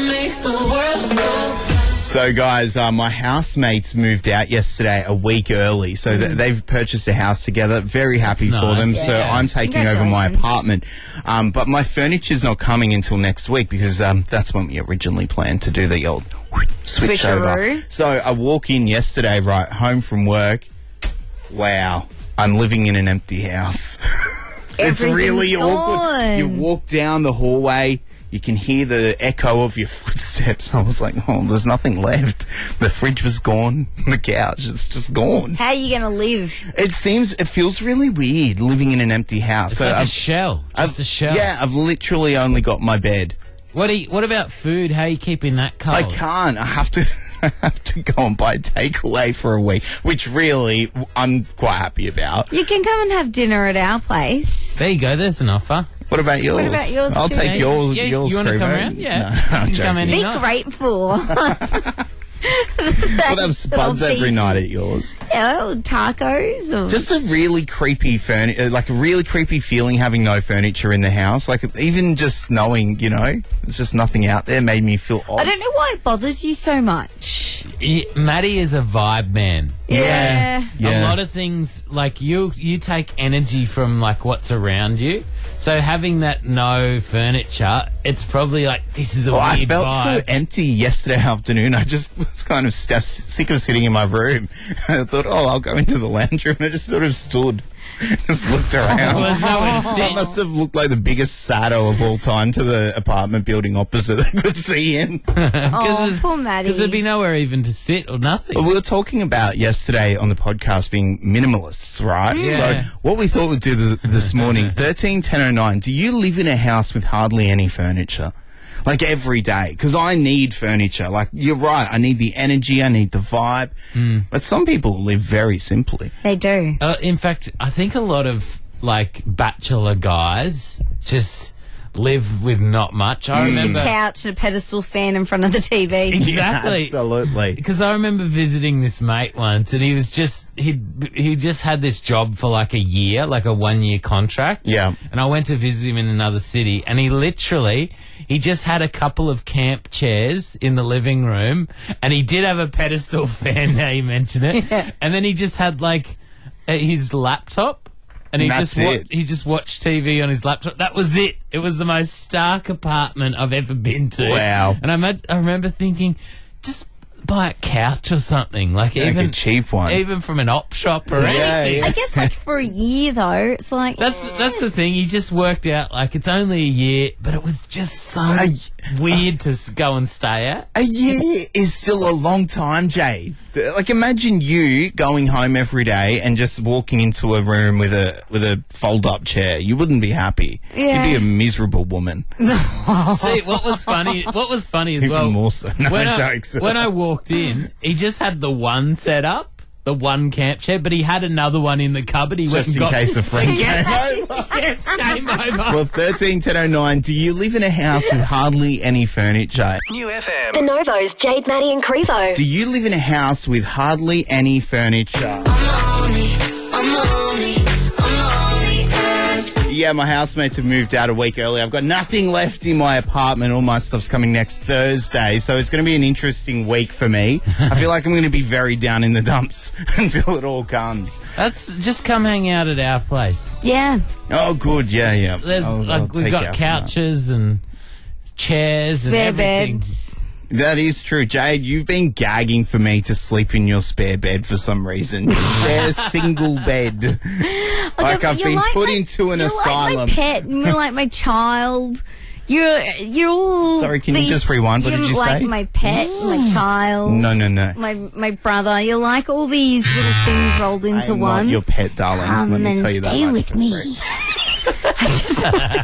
So, guys, uh, my housemates moved out yesterday a week early. So th- they've purchased a house together. Very happy
That's
for
nice.
them. So
Yeah.
I'm taking over my
Congratulations.
apartment. Um, but my furniture's not coming until next week because um, that's when we originally planned to do the old switch over.
Switcheroo.
So I walk in yesterday, right, home from work. Wow, I'm living in an empty house. It's really
Everything's
awkward.
gone.
You walk down the hallway, you can hear the echo of your footsteps. I was like, oh, there's nothing left. The fridge was gone. The couch is just gone.
How are you going to live?
It seems, it feels really weird living in an empty house.
It's like a
I've,
shell. Just
I've-
a shell.
Yeah, I've literally only got my bed.
What, do you, what about food? How are you keeping that cold?
I can't. I have to. I have to go and buy takeaway for a week, which really I'm quite happy about.
You can come and have dinner at our place.
There you go. There's an offer.
What about yours?
about yours
I'll
too?
take
Yeah,
yours.
yeah,
yours,
you wanna come
Crevo.
around? Yeah.
No,
You
I'm
can come
joking.
any
Be
night.
grateful.
We'll have spuds every night at yours.
Yeah, well, tacos. Or
Just a really creepy furniture, like a really creepy feeling having no furniture in the house. Like even just knowing, you know, there's just nothing out there made me feel odd.
I don't know why it bothers you so much.
much.
Yeah, Maddie is a vibe man.
Yeah.
Yeah.
A lot of things, like you, you take energy from like what's around you. So having that no furniture, it's probably like this is a
Well,
weird
I felt
vibe.
so empty yesterday afternoon. I just was kind of st- sick of sitting in my room. I thought, oh, I'll go into the lounge room. I just sort of stood, just looked around.
Well, there's nowhere to
I
sit.
must have looked like the biggest sado of all time to the apartment building opposite I could see in.
Oh, poor Maddie.
Because there'd be nowhere even to sit or nothing.
Well, we were talking about yesterday on the podcast being minimalists, right?
Yeah.
So what we thought we'd do th- this morning, thirteen ten oh nine, do you live in a house with hardly any furniture? Like every day? Because I need furniture. Like, you're right, I need the energy, I need the vibe. But some people live very simply.
They do.
Uh, in fact, I think a lot of like bachelor guys just live with not much. I
Just
remember
a couch and a pedestal fan in front of the T V.
exactly.
Absolutely.
Because I remember visiting this mate once, and he was just he he just had this job for like a year, like a one year contract.
Yeah.
And I went to visit him in another city, and he literally he just had a couple of camp chairs in the living room, and he did have a pedestal fan. Now you mention it,
Yeah.
and then he just had like uh, his laptop. And he
That's
just wa-
it.
he just watched T V on his laptop. That was it. It was the most stark apartment I've ever been to.
Wow.
And I, med- I remember thinking, just buy a couch or something, like
Like
even
a cheap one.
even from an op shop or
Yeah,
anything.
yeah.
I guess like for a year though, it's like
That's that's the thing. He just worked out like it's only a year, but it was just so
A-
weird to s- go and stay at.
A year is still a long time, Jade. Like, imagine you going home every day and just walking into a room with a with a fold-up chair. You wouldn't be happy.
Yeah.
You'd be a miserable woman.
See, what was funny? What was funny as
Even
well.
more so. No
when I,
jokes.
when I walked in, he just had the one set up. The one camp chair, but he had another one in the cupboard. He went
Just
and
in
got
case a friend came over.
Yes, game over.
Well, thirteen ten oh nine, do you live in a house with hardly any furniture?
New F
The
M.
Novos, Jade, Maddie and Crevo.
Do you live in a house with hardly any furniture? Yeah, my housemates have moved out a week early. I've got nothing left in my apartment. All my stuff's coming next Thursday, so it's going to be an interesting week for me. I feel like I'm going to be very down in the dumps until it all comes.
That's just come hang out at our place.
yeah.
Oh, good. Yeah, yeah.
There's
I'll-
like
I'll
we've
take
got
out for
couches and chairs
Spare
and everything.
beds.
that. That is true. Jade, you've been gagging for me to sleep in your spare bed for some reason. Spare single bed. Like I've
You're
been
like
put
my-
into an
you're
asylum.
Like my pet, and you're like my child. You're you're all.
Sorry, can you
these-
just rewind? What
you're
did you
like
say?
my pet, my child.
No, no, no.
My my brother. You're like all these little things rolled into
I'm
one.
not your pet, darling.
Come
Let me
and
tell you that
stay
much
with
for
me.
free.
I just,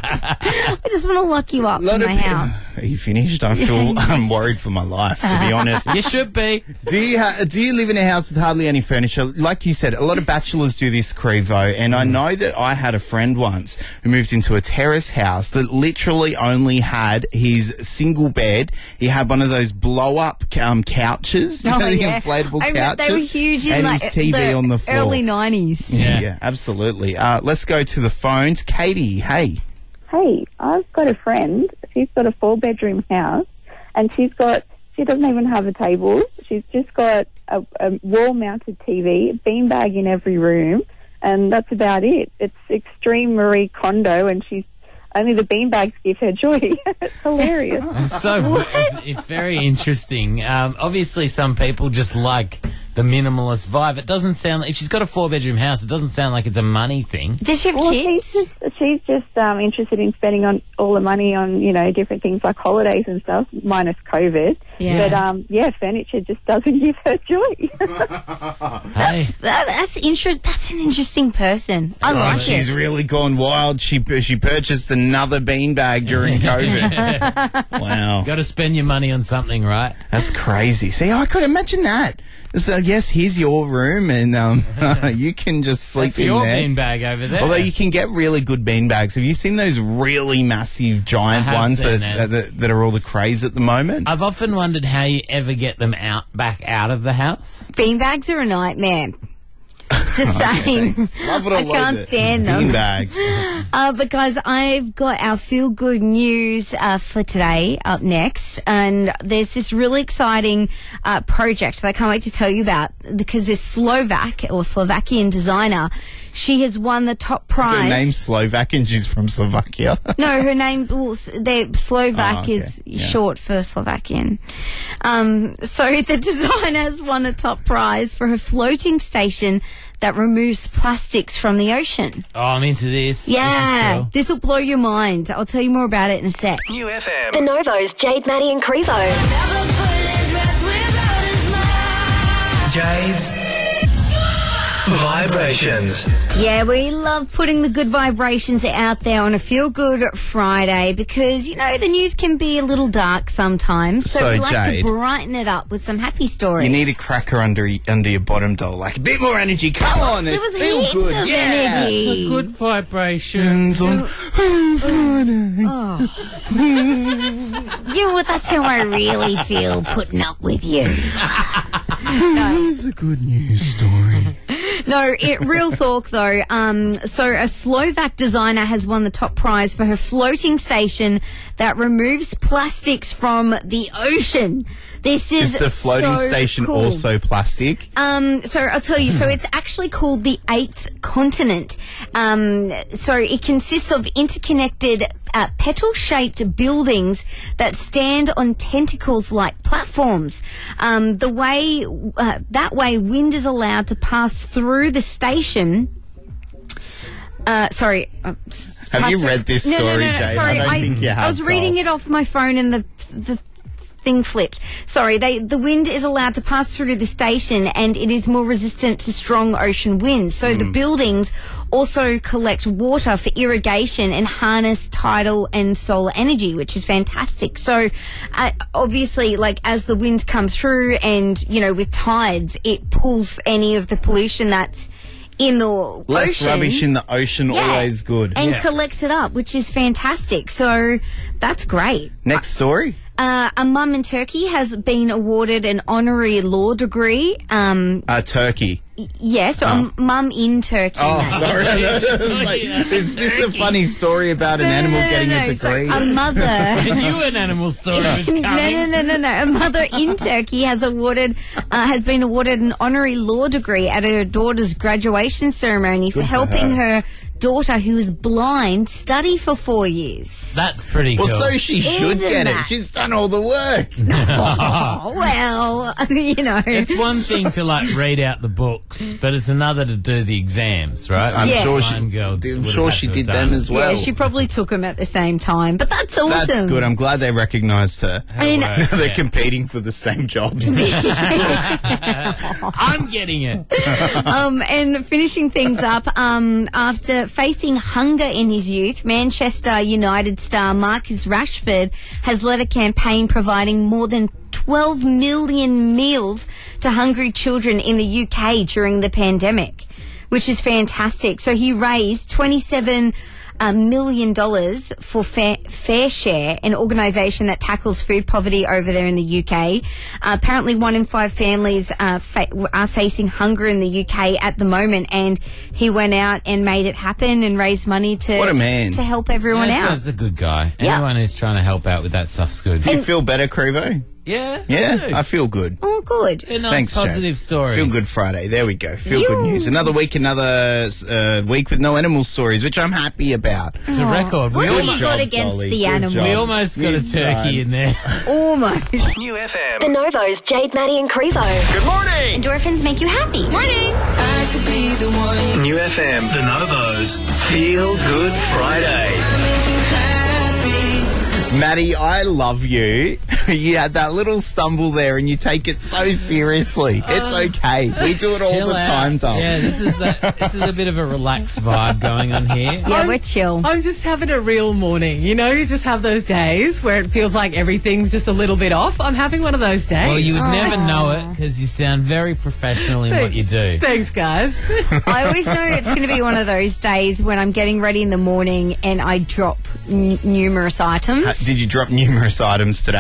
I just want to lock you up
Lot
in
of
my
pe-
house.
Are you finished? I feel I'm worried for my life, to be honest.
You should be.
Do you ha- do you live in a house with hardly any furniture? Like you said, a lot of bachelors do this, Crevo, and I know that I had a friend once who moved into a terrace house that literally only had his single bed. He had one of those blow-up um, couches, you
Oh,
know, the
yeah.
inflatable
I remember
couches.
they were huge in
and
like
his T V
the
on the floor.
early nineties.
Yeah,
Yeah.
absolutely. Uh, let's go to the phones. Katie, hey.
Hey, I've got a friend. She's got a four-bedroom house, and she's got. She doesn't even have a table. She's just got a, a wall-mounted T V, a beanbag in every room, and that's about it. It's extreme Marie Kondo, and she's only the beanbags give her joy. It's hilarious.
It's so it's, it's very interesting. Um, obviously, some people just like the minimalist vibe. It doesn't sound like, if she's got a four bedroom house, it doesn't sound like it's a money thing.
Does she have
Well,
kids?
she's just she's just um, interested in spending on all the money on you know different things like holidays and stuff, minus COVID.
Yeah.
But um, yeah, furniture just doesn't give her joy.
Hey,
That, that's interest. That's an interesting person. I
Oh,
like
she's
it.
really gone wild. She she purchased another beanbag during COVID. Wow.
got to spend your money on something, right?
That's crazy. See, I could imagine that. So, yes, here's your room, and um, you can just sleep
That's
in
your
there.
beanbag over there.
Although you can get really good beanbags. Have you seen those really massive, giant
I have
ones
seen
that,
them.
that that are all the craze at the moment?
I've often wondered how you ever get them out back out of the house.
Beanbags are a nightmare. Just saying.
Love it or
I
lose
can't
it.
stand them.
Beanbags.
Uh, because I've got our feel good news uh, for today up next, and there's this really exciting uh, project that I can't wait to tell you about because this Slovak or Slovakian designer, she has won the top
Is
prize.
her name Slovak and she's from Slovakia?
No, her name, well, s- they, Slovak
Oh, okay.
is
Yeah.
short for Slovakian. Um, so the designer has won a top prize for her floating station that removes plastics from the ocean.
Oh, I'm into this.
Yeah,
This is
this will blow your mind. I'll tell you more about it in a sec.
New F M.
The Novos, Jade, Maddie and Crevo.
Jade's Vibrations.
Yeah, we love putting the good vibrations out there on a Feel Good Friday because, you know, the news can be a little dark sometimes. So,
So,
we like
Jade,
to brighten it up with some happy stories.
You need a cracker under under your bottom doll, like a bit more energy. Come on,
There
it's
was
feel
heaps
good.
of
Yeah.
energy.
It's a good vibration.
Hands on Friday.
You know what? That's how I really feel putting up with you.
Here's a good news story.
No, it, real talk though. Um, so a Slovak designer has won the top prize for her floating station that removes plastics from the ocean. This is
Is the floating
so
station
cool.
also plastic?
Um, so I'll tell you. So it's actually called the Eighth Continent. Um, so it consists of interconnected uh, petal-shaped buildings that stand on tentacles like platforms. Um, the way uh, that way, wind is allowed to pass through the station. Uh, sorry. uh, s-
Have you
pass-
read this
no, no,
story,
no, no,
Jade?
Sorry,
I don't think you
I
have,
was reading
doll.
it off my phone and the the thing flipped. Sorry, they the wind is allowed to pass through the station and it is more resistant to strong ocean winds. So
Hmm.
the buildings also collect water for irrigation and harness tidal and solar energy, which is fantastic. So uh, obviously, like as the winds come through and, you know, with tides, it pulls any of the pollution that's in the
Less
ocean.
rubbish in the ocean,
Yeah.
always good.
And
Yeah.
collects it up, which is fantastic. So that's great.
Next story.
Uh, a mum in Turkey has been awarded an honorary law degree. Um,
Uh, Turkey.
yeah, so a mum in Turkey.
Oh,
mate.
sorry. It's like, is this a funny story about an
No, no,
animal
no, no,
getting
no.
a
So
degree?
a mother.
I knew an animal story was
No,
coming.
no, no, no, no. A mother in Turkey has awarded, uh, has been awarded an honorary law degree at her daughter's graduation ceremony for helping her daughter, who is blind, study for four years.
That's pretty
Well,
cool.
so she should
Isn't
get
that-
it. She's done all the work.
Oh, well, you know.
It's one thing to like read out the books, but it's another to do the exams, right?
I'm
Yeah.
sure she.
Blind girl
I'm
would have
sure
had
she
to
did
have
them
done
as well.
Yeah, she probably took them at the same time, but that's awesome.
That's good. I'm glad they recognised her.
I mean,
Work,
They're
yeah.
competing for the same jobs.
I'm getting it.
um, and finishing things up, um, after facing hunger in his youth, Manchester United star Marcus Rashford has led a campaign providing more than twelve million meals to hungry children in the U K during the pandemic, which is fantastic. So he raised twenty-seven a million dollars for Fair, Fair Share, an organisation that tackles food poverty over there in the U K. Uh, apparently, one in five families uh, fa- are facing hunger in the U K at the moment, and he went out and made it happen and raised money to
What a man.
to help everyone
That's,
out.
that's a good guy.
Yeah.
Anyone who's trying to help out with that stuff's good.
Do you feel better, Crevo?
Yeah.
Yeah,
I do.
I feel good.
Oh, good.
They're nice,
Thanks,
positive
Jade.
stories.
Feel Good Friday. There we go. Feel
You-
good news. Another week, another uh, week with no animal stories, which I'm happy about.
It's a record.
What
We
have
almost,
you got
job,
against
Dolly.
the
Good
animals?
job.
we almost got a
Well
turkey in there.
Almost.
New F
The
M.
Novos, Jade, Maddie and Crevo.
Good morning.
Endorphins make you happy. Morning.
New F M. The Novos. Feel Good Friday.
Maddie, I love you. You had that little stumble there and you take it so seriously. It's okay. We do it all
Chill
the
out.
time, Tom.
Yeah, this is a, this is a bit of a relaxed vibe going on here.
Yeah, we're chill.
I'm just having a real morning. You know, you just have those days where it feels like everything's just a little bit off. I'm having one of those days.
Well, you would never know it because you sound very professional in what you do.
Thanks, guys.
I always know it's going to be one of those days when I'm getting ready in the morning and I drop n- numerous items.
Uh, Did you drop numerous items today?
No,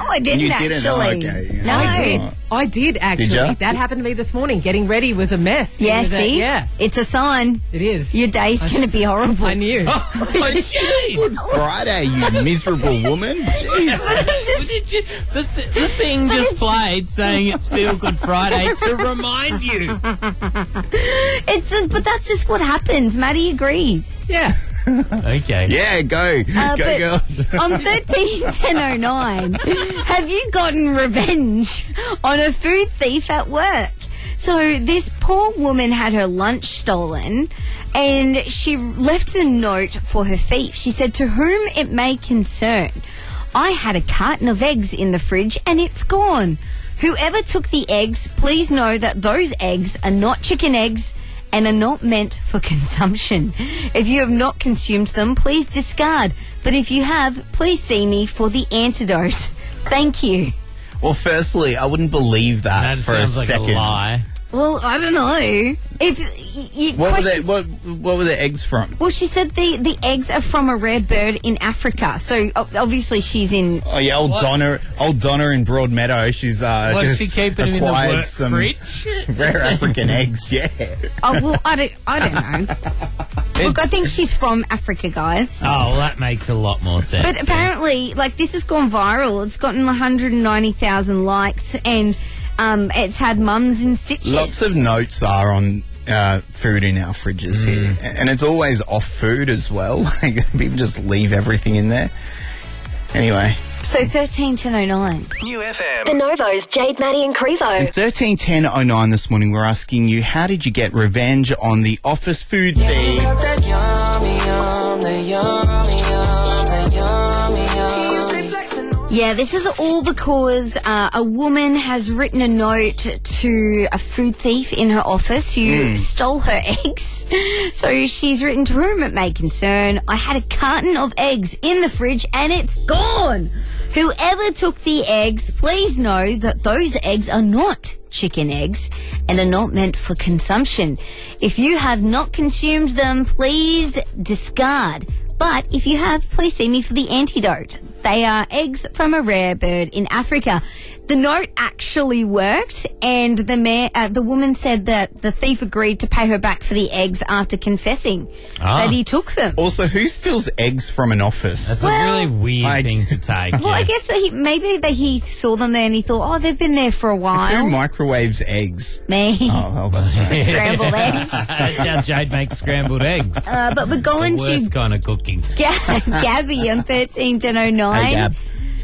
I didn't
You didn't? Oh,
actually.
okay.
No.
I did. I did actually.
Did ya?
That happened to me this morning. Getting ready was a mess.
Yeah,
It was a-
see?
yeah,
It's a sign.
it is.
Your day's going to be horrible.
I knew.
Oh, Jade!
Friday, you miserable woman. Jeez.
Just-
Did you, the, th- the thing just played saying it's Feel Good Friday to remind you.
it's just, but that's just what happens. Maddie agrees.
Yeah.
Okay.
Yeah, go.
Uh,
go,
but
girls.
on thirteen ten oh nine, have you gotten revenge on a food thief at work? So this poor woman had her lunch stolen and she left a note for her thief. She said, "To whom it may concern, I had a carton of eggs in the fridge and it's gone. Whoever took the eggs, please know that those eggs are not chicken eggs and are not meant for consumption. If you have not consumed them, please discard. But if you have, please see me for the antidote. Thank you."
Well, firstly, I wouldn't believe that,
That
for a
sounds like
second.
a lie.
Well, I don't know. If y- you
What were,
question-
the, what, what were the eggs from?
Well, she said the, the eggs are from a rare bird in Africa. So o- obviously she's in.
Oh, yeah, old
What?
Donna old Donna in Broadmeadow. She's uh,
What's
just
she keeping them in the
acquired
work
some
fridge?
rare African eggs, yeah.
Oh well, I don't. I don't know. Look, I think she's from Africa, guys.
Oh, well, that makes a lot more sense.
But apparently, like, this has gone viral. It's gotten one hundred ninety thousand likes, and um, it's had mums in stitches.
Lots of notes are on uh, food in our fridges here, and it's always off food as well. Like, people just leave everything in there. Anyway,
So thirteen ten oh nine.
New F M.
The Novos, Jade, Maddie and Crevo.
thirteen ten oh nine this morning, we're asking you, how did you get revenge on the office food thief?
Yeah, this is all because uh, a woman has written a note to a food thief in her office who stole her eggs. So she's written, "To whom it may concern, I had a carton of eggs in the fridge and it's gone. Whoever took the eggs, please know that those eggs are not chicken eggs and are not meant for consumption. If you have not consumed them, please discard. But if you have, please see me for the antidote. They are eggs from a rare bird in Africa." The note actually worked, and the ma- uh, the woman said that the thief agreed to pay her back for the eggs after confessing
Ah.
that he took them.
Also, who steals eggs from an office?
That's
Well,
a really weird
I-
thing to take.
Well, I
yeah.
guess that he, maybe that he saw them there and he thought, oh, they've been there for a
Who
while.
microwaves eggs?
Me.
Oh, well, that's right.
Scrambled eggs.
That's how Jade makes scrambled eggs.
Uh, but we're going
the
to
worst kind of cooking.
Ga- Gabby on thirteen ten oh nine.
Hey, Gab.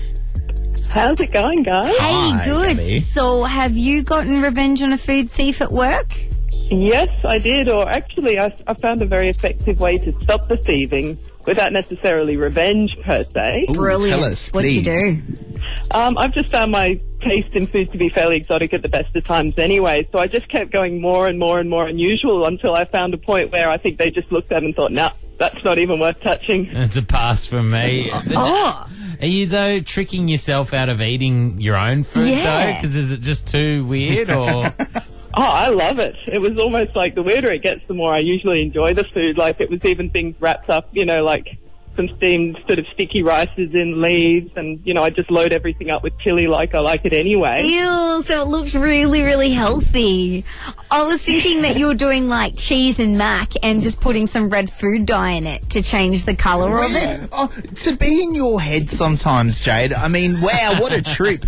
How's it going, guys?
Hey,
Hi,
good.
Gabby.
So, have you gotten revenge on a food thief at work?
Yes, I did. Or actually, I, I found a very effective way to stop the thieving without necessarily revenge per se.
Ooh,
Brilliant.
Tell us,
What'd you
please.
do?
Um, I've just found my taste in food to be fairly exotic at the best of times anyway, so I just kept going more and more and more unusual until I found a point where I think they just looked at it and thought, nah, that's not even worth touching.
That's a pass from me.
Oh,
Are you, though, tricking yourself out of eating your own food,
Yeah.
though? Because is it just too weird, or...
Oh, I love it. It was almost like the weirder it gets, the more I usually enjoy the food. Like, it was even things wrapped up, you know, like some steamed sort of sticky rices in leaves, and, you know, I just load everything up with chili like I like it anyway.
ew, so it looked really, really healthy. I was thinking that you were doing like cheese and mac and just putting some red food dye in it to change the colour of it.
Oh, to be in your head sometimes, Jade. I mean, wow, what a trip.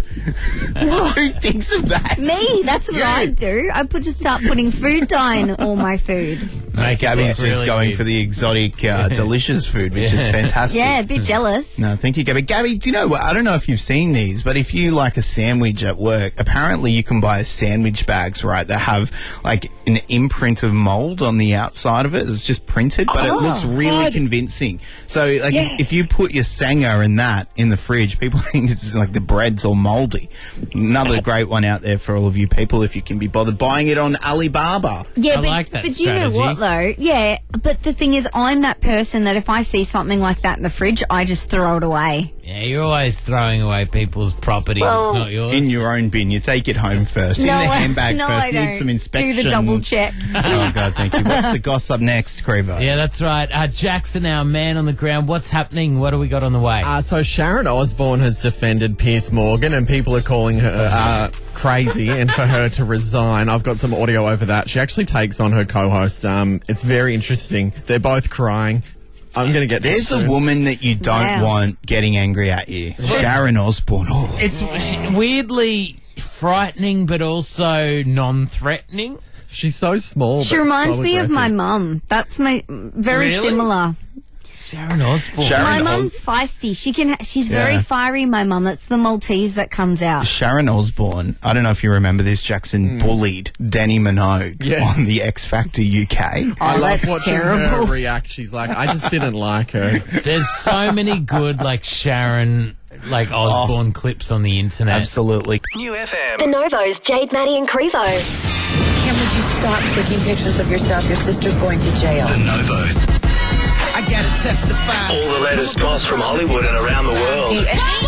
Who thinks of that?
Me, that's what
Yeah.
I do. I put, just start putting food dye in all my food.
Make it
Gabby's
look
just
really
going
weird.
for the exotic, uh, delicious food, which is fantastic.
Yeah, a bit jealous.
No, thank you, Gabby. Gabby, do you know what? I don't know if you've seen these, but if you like a sandwich at work, apparently you can buy sandwich bags, right, that have like an imprint of mold on the outside of it. It's just printed, but it
Oh,
looks really
God.
convincing. So, like,
Yeah.
if, if you put your Sanger and that in the fridge, people think it's like the bread's all moldy. Another great one out there for all of you people if you can be bothered buying it on Alibaba.
Yeah,
I
but,
like that
but you know
strategy.
what though? Yeah, but the thing is, I'm that person that if I see something like that in the fridge, I just throw it away.
Yeah, you're always throwing away people's property
Well,
that's not yours.
In your own bin. You take it home first.
No,
in the
I-
handbag
no,
first.
I
Need
don't.
some inspection.
Do the double check.
Oh, God, thank you. What's the gossip next, Crevo?
Yeah, that's right. Uh, Jackson, our man on the ground. What's happening? What do we got on the way?
Uh, so Sharon Osbourne has defended Piers Morgan, and people are calling her uh, crazy and for her to resign. I've got some audio over that. She actually takes on her co-host. Um, it's very interesting. They're both crying. I'm going to get to
There's
it
a
soon.
woman that you don't
Wow.
want getting angry at you. Sharon Osbourne. Oh.
It's she- weirdly frightening, but also non-threatening.
She's so small.
She
but
reminds
so
me of my
aggressive.
mum. That's my very
Really?
similar.
Sharon Osbourne.
Sharon
My
Os-
mum's feisty. She can. Ha- she's very
Yeah.
fiery. My mum. That's the Maltese that comes out.
Sharon Osbourne, I don't know if you remember this, Jackson bullied Danny Minogue
Yes.
on the X Factor U K.
I
Oh,
love
that's
watching
terrible.
her react. She's like, I just didn't like her.
There's so many good, like, Sharon, like, Osbourne clips on the internet.
Absolutely.
New F M.
The Novos, Jade, Maddie and Crevo.
Kim, would you stop taking pictures of yourself? Your sister's going to jail.
The Novos.
I gotta testify.
All the latest goss from Hollywood and around the world.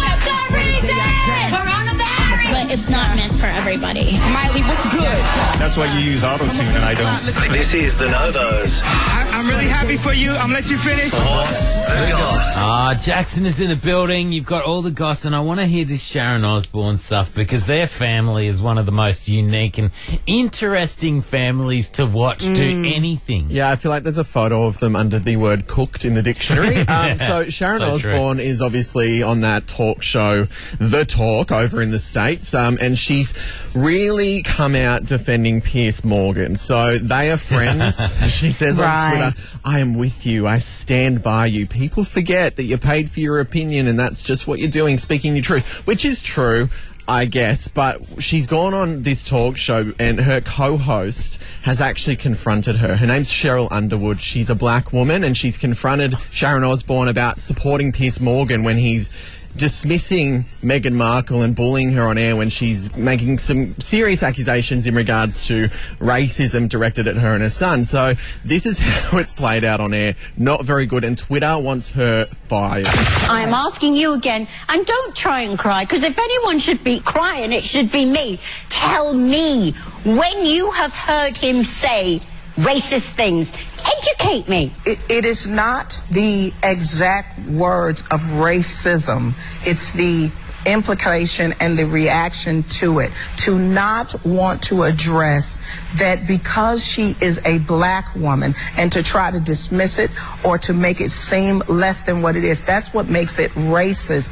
But it's not meant for everybody.
Miley, what's good?
That's why you use auto-tune and I don't.
This is The Novos.
I- I'm really happy for you. I'm gonna let you finish.
What's the goss?
Ah, Jackson is in the building. You've got all the goss, and I want to hear this Sharon Osbourne stuff because their family is one of the most unique and interesting families to watch do anything.
Yeah, I feel like there's a photo of them under the word cooked in the dictionary. Um, so Sharon
So true.
Osbourne is obviously on that talk show, The Talk, over in the States, um, and she's really come out defending Piers Morgan. So they are friends. She says
Right.
on Twitter, I am with you. I stand by you. People forget that you're paid for your opinion and that's just what you're doing, speaking your truth, which is true. I guess, but she's gone on this talk show and her co-host has actually confronted her. Her name's Cheryl Underwood. She's a black woman and she's confronted Sharon Osbourne about supporting Piers Morgan when he's dismissing Meghan Markle and bullying her on air when she's making some serious accusations in regards to racism directed at her and her son. So this is how it's played out on air. Not very good, and Twitter wants her fired.
I am asking you again, and don't try and cry, because if anyone should be crying, it should be me. Tell me, when you have heard him say racist things, educate me.
It, it is not the exact words of racism. It's the implication and the reaction to it. To not want to address that because she is a black woman and to try to dismiss it or to make it seem less than what it is. That's what makes it racist.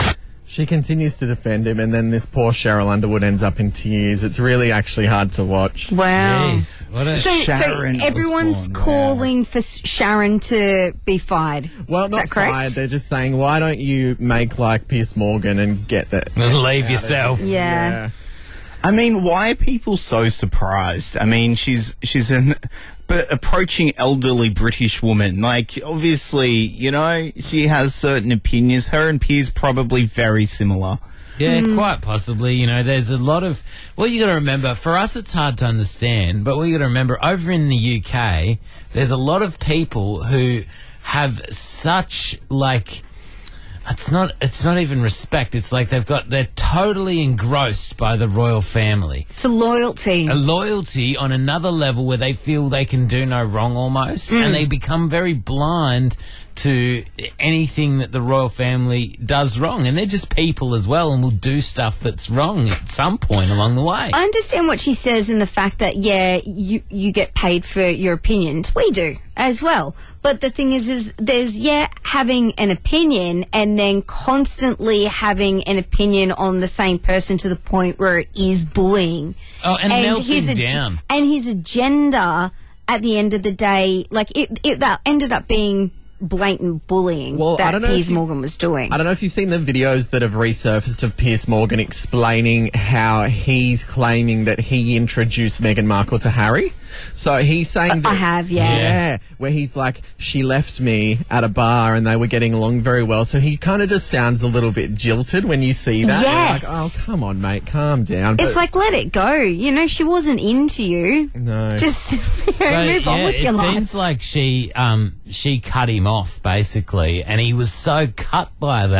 She continues to defend him, and then this poor Cheryl Underwood ends up in tears. It's really actually hard to watch.
Wow.
Jeez, what a
So, so
Sharon
everyone's
Osbourne, wow.
calling for S- Sharon to be fired.
Well,
Is
not
that correct?
fired. They're just saying, why don't you make like Piers Morgan and get that?
Leave yourself.
Yeah.
I mean, why are people so surprised? I mean, she's she's an but approaching elderly British woman. Like, obviously, you know, she has certain opinions. Her and Piers probably very similar.
Yeah, quite possibly. You know, there's a lot of. Well, you got to remember, for us, it's hard to understand, but we got to remember, over in the U K, there's a lot of people who have such, like. It's not. It's not even respect. It's like they've got. They're totally engrossed by the royal family.
It's a loyalty.
A loyalty on another level where they feel they can do no wrong almost,
Mm.
and they become very blind to anything that the royal family does wrong. And they're just people as well, and will do stuff that's wrong at some point along the way.
I understand what she says in the fact that, yeah, you, you get paid for your opinions. We do as well. But the thing is, is there's, yeah, having an opinion and then constantly having an opinion on the same person to the point where it is bullying.
Oh, and melting
his ag-
down.
And his agenda, at the end of the day, like, it, it that ended up being blatant bullying
Well, I
that
don't know if
Piers
you-
Morgan was doing.
I don't know if you've seen the videos that have resurfaced of Piers Morgan explaining how he's claiming that he introduced Meghan Markle to Harry. So he's saying that...
I have, yeah.
Yeah, where he's like, she left me at a bar and they were getting along very well. So he kind of just sounds a little bit jilted when you see that. You're like,
Yes.
oh, come on, mate, calm down.
It's
But-
like, let it go. You know, she wasn't into you.
No.
Just you know,
So,
move on
yeah,
with
it
your life.
seems like she um she cut him off basically, and he was so cut by that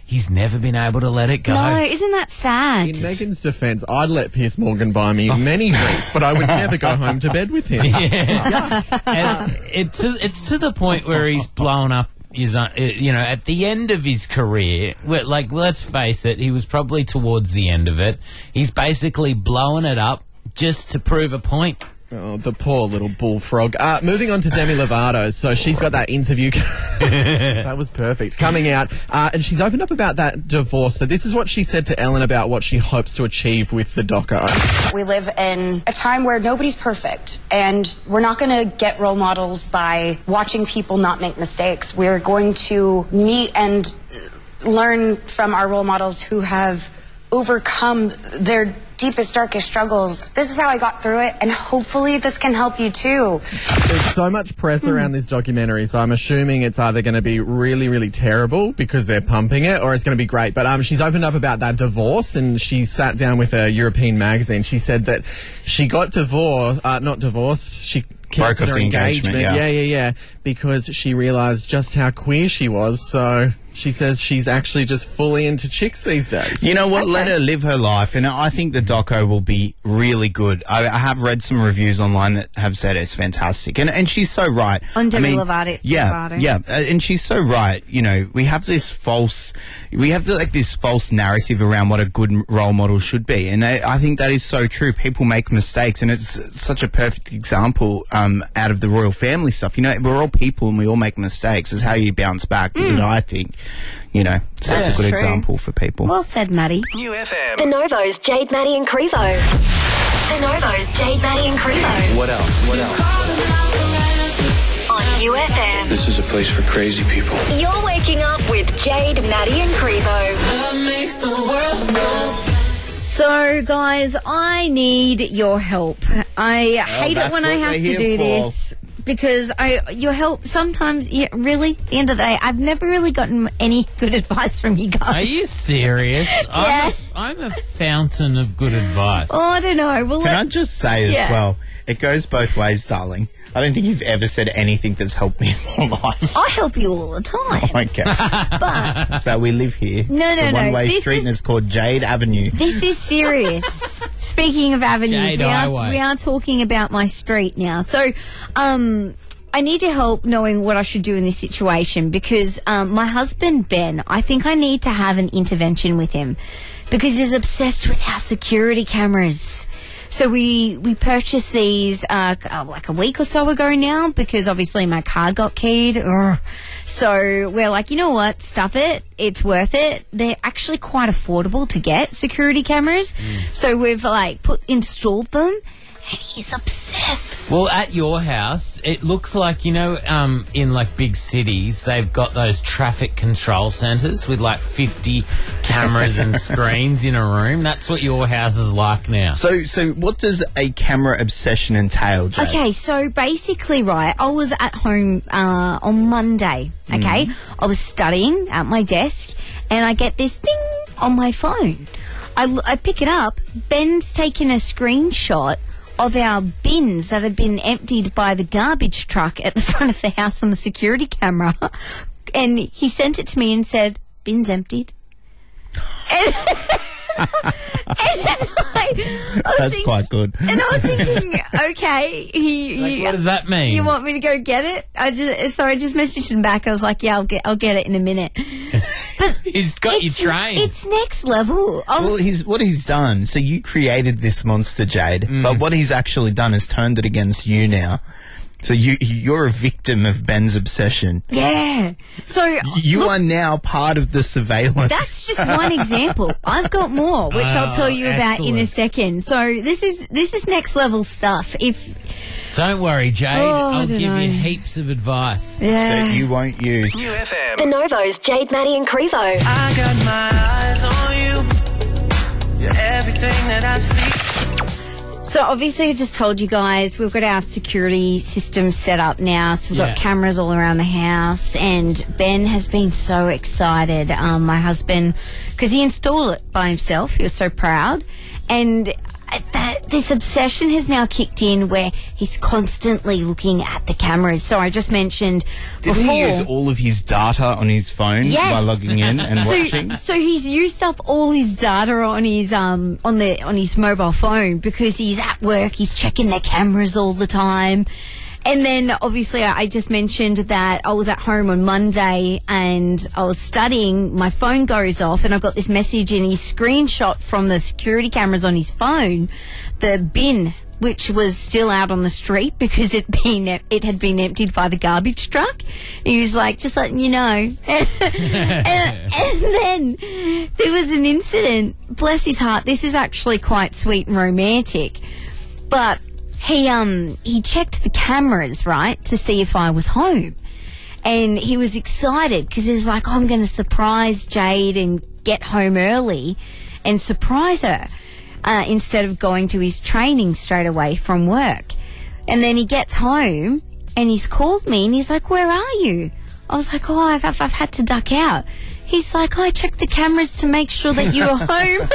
he's never been able to let it go.
No, isn't that sad?
In Megan's defence, I'd let Piers Morgan buy me many drinks, but I would never go home to bed with him.
Yeah. And it's, it's to the point where he's blown up his, uh, you know, at the end of his career, like, let's face it, he was probably towards the end of it. He's basically blowing it up just to prove a point.
Oh, the poor little bullfrog. Uh, moving on to Demi Lovato. So she's got that interview. That was perfect. Coming out. Uh, and she's opened up about that divorce. So this is what she said to Ellen about what she hopes to achieve with the doco.
We live in a time where nobody's perfect. And we're not going to get role models by watching people not make mistakes. We're going to meet and learn from our role models who have overcome their deepest, darkest struggles. This is how I got through it, and hopefully this can help you too.
There's so much press around this documentary, so I'm assuming it's either going to be really, really terrible because they're pumping it, or it's going to be great. But um, she's opened up about that divorce, and she sat down with a European magazine. She said that she got divorced, uh, not divorced, she
broke off
her
the engagement,
engagement.
yeah.
yeah, yeah, yeah, because she realised just how queer she was, so she says she's actually just fully into chicks these days.
You know what? Okay. Let her live her life, and I think the doco will be really good. I, I have read some reviews online that have said it's fantastic, and and she's so right.
On Demi
I mean,
Lovato.
Yeah,
Lovato.
yeah, uh, and she's so right. You know, we have this false, we have the, like this false narrative around what a good role model should be, and I, I think that is so true. People make mistakes, and it's such a perfect example um, out of the royal family stuff. You know, we're all people, and we all make mistakes. Is how you bounce back. Mm. I think. You know, so that's, that's a good true. example for people.
Well said, Maddie.
New F M. The Novo's Jade, Maddie and Crevo. The Novo's Jade, Maddie and Crevo.
What else? What else?
On U F M.
This is a place for crazy people.
You're waking up with Jade, Maddie and Crevo. Love makes the world go.
So, guys, I need your help. I
well,
hate it when I have to do for. this. Because I, your help sometimes, yeah, really, at the end of the day, I've never really gotten any good advice from you guys.
Are you serious?
Yeah.
I'm, a, I'm a fountain of good advice.
Oh, I don't know. Well,
Can I just say as yeah. well, it goes both ways, darling. I don't think you've ever said anything that's helped me in my life.
I help you all the time.
Okay.
But
so we live here.
No,
it's
no,
a
no.
one-way
This
street
is-
and it's called Jade Avenue.
This is serious. Speaking of avenues,
Jade
we are,
Highway.
we are talking about my street now. So, um, I need your help knowing what I should do in this situation because um, my husband, Ben, I think I need to have an intervention with him because he's obsessed with our security cameras. So we, we purchased these uh, like a week or so ago now because obviously my car got keyed. Ugh. So we're like, you know what, stuff it. It's worth it. They're actually quite affordable to get, security cameras. Mm. So we've like put installed them. And he's obsessed.
Well, at your house, it looks like, you know, um, in like big cities, they've got those traffic control centres with like fifty cameras and screens in a room. That's what your house is like now.
So, so what does a camera obsession entail, Jade?
Okay, so basically, right, I was at home uh, on Monday, okay? Mm. I was studying at my desk, and I get this ding on my phone. I, I pick it up. Ben's taken a screenshot of our bins that had been emptied by the garbage truck at the front of the house on the security camera. And he sent it to me and said, bin's emptied. And, and I, I was
That's
thinking,
quite good.
And I was thinking, okay. He,
Like,
he-
what does that mean?
You want me to go get it? I just, so I just messaged him back. I was like, yeah, I'll get, I'll get it in a minute. But
He's got you
it's,
trained.
it's next level. I was-
Well, he's what he's done. So you created this monster, Jade,
Mm.
but what he's actually done is turned it against you now. So you you're a victim of Ben's obsession.
yeah. So
You
look,
are now part of the surveillance.
that's just one example. I've got more, which I'll tell you
Oh,
about in a
excellent.
second. So this is this is next level stuff. If
Don't worry, Jade.
Oh, I
I'll
don't
give
know.
you heaps of advice.
yeah.
that you won't use.
New F M.
The Novo's Jade, Maddie and Crevo.
I got my eyes on you. You're everything that I see.
So obviously I just told you guys we've got our security system set up now. So we've
Yeah.
got cameras all around the house and Ben has been so excited, um, my husband, because he installed it by himself. He was so proud. And that, this obsession has now kicked in where he's constantly looking at the cameras. So I just mentioned
Didn't
before.
he use all of his data on his phone
Yes.
by logging in and
so,
watching?
So he's used up all his data on his um on the on his mobile phone because he's at work. He's checking their cameras all the time. And then, obviously, I I just mentioned that I was at home on Monday and I was studying. My phone goes off and I got this message in his screenshot from the security cameras on his phone, the bin, which was still out on the street because it been it had been emptied by the garbage truck. He was like, just letting you know. and, and then there was an incident. Bless his heart. This is actually quite sweet and romantic. But he um he checked the cameras, right, to see if I was home. And he was excited because he was like, oh, I'm going to surprise Jade and get home early and surprise her. Uh, instead of going to his training straight away from work. And then he gets home and he's called me and he's like, where are you? I was like, oh, I've, I've, I've had to duck out. He's like, oh, I checked the cameras to make sure that you were home.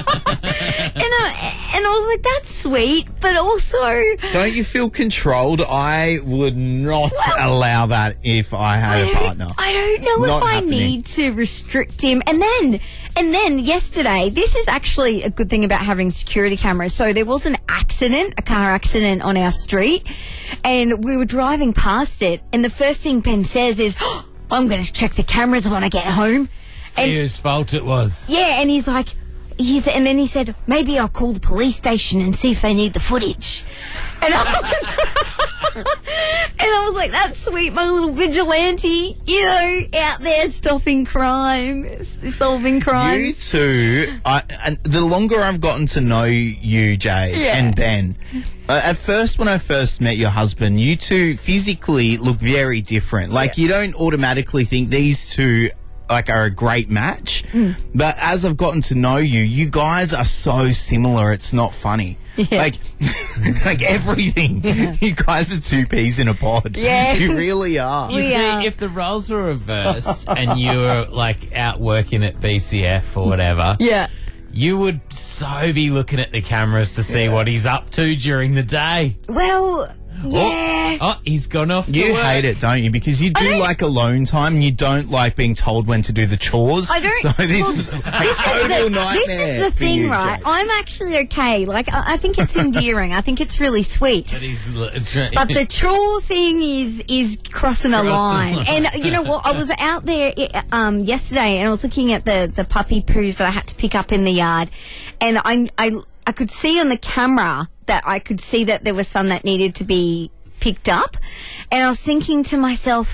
and, I, and I was like, that's sweet, but also...
Don't you feel controlled? I would not well, allow that if I had
I
a partner.
I don't know
Not
if I
happening.
need to restrict him. And then, and then yesterday, this is actually a good thing about having security cameras. So there was an accident, a car accident on our street, and we were driving past it, and the first thing Ben says is, oh, I'm going to check the cameras when I get home.
See whose fault it was.
Yeah, and he's like, he's, and then he said, maybe I'll call the police station and see if they need the footage. And I was, and I was like, that's sweet, my little vigilante, you know, out there stopping crime, s- solving
You
crimes.
two, I, and the longer I've gotten to know you, Jay,
Yeah.
and Ben, uh, at first when I first met your husband, you two physically look very different. Like, you don't automatically think these two like are a great match.
Mm.
But as I've gotten to know you, you guys are so similar, it's not funny.
Yeah.
Like, like everything.
Yeah.
You guys are two peas in a pod.
Yeah.
You really are.
You see, if the roles were reversed and you were like out working at B C F or whatever,
Yeah.
you would so be looking at the cameras to see what he's up to during the day.
Well, yeah.
Oh, oh he's gone off to
You
work.
hate it, don't you? Because you do like alone time and you don't like being told when to do the chores.
I don't.
So this
well,
is like
this
total
is the,
nightmare
This is the
for
thing,
you,
right?
Jay.
I'm actually okay. Like, I, I think it's endearing. I think it's really sweet.
But he's l-
But the chore thing is is crossing a
Crossing
line.
the line.
And you know what? I was out there um, yesterday, and I was looking at the the puppy poos that I had to pick up in the yard, and I I I could see on the camera that I could see that there was some that needed to be picked up, and I was thinking to myself,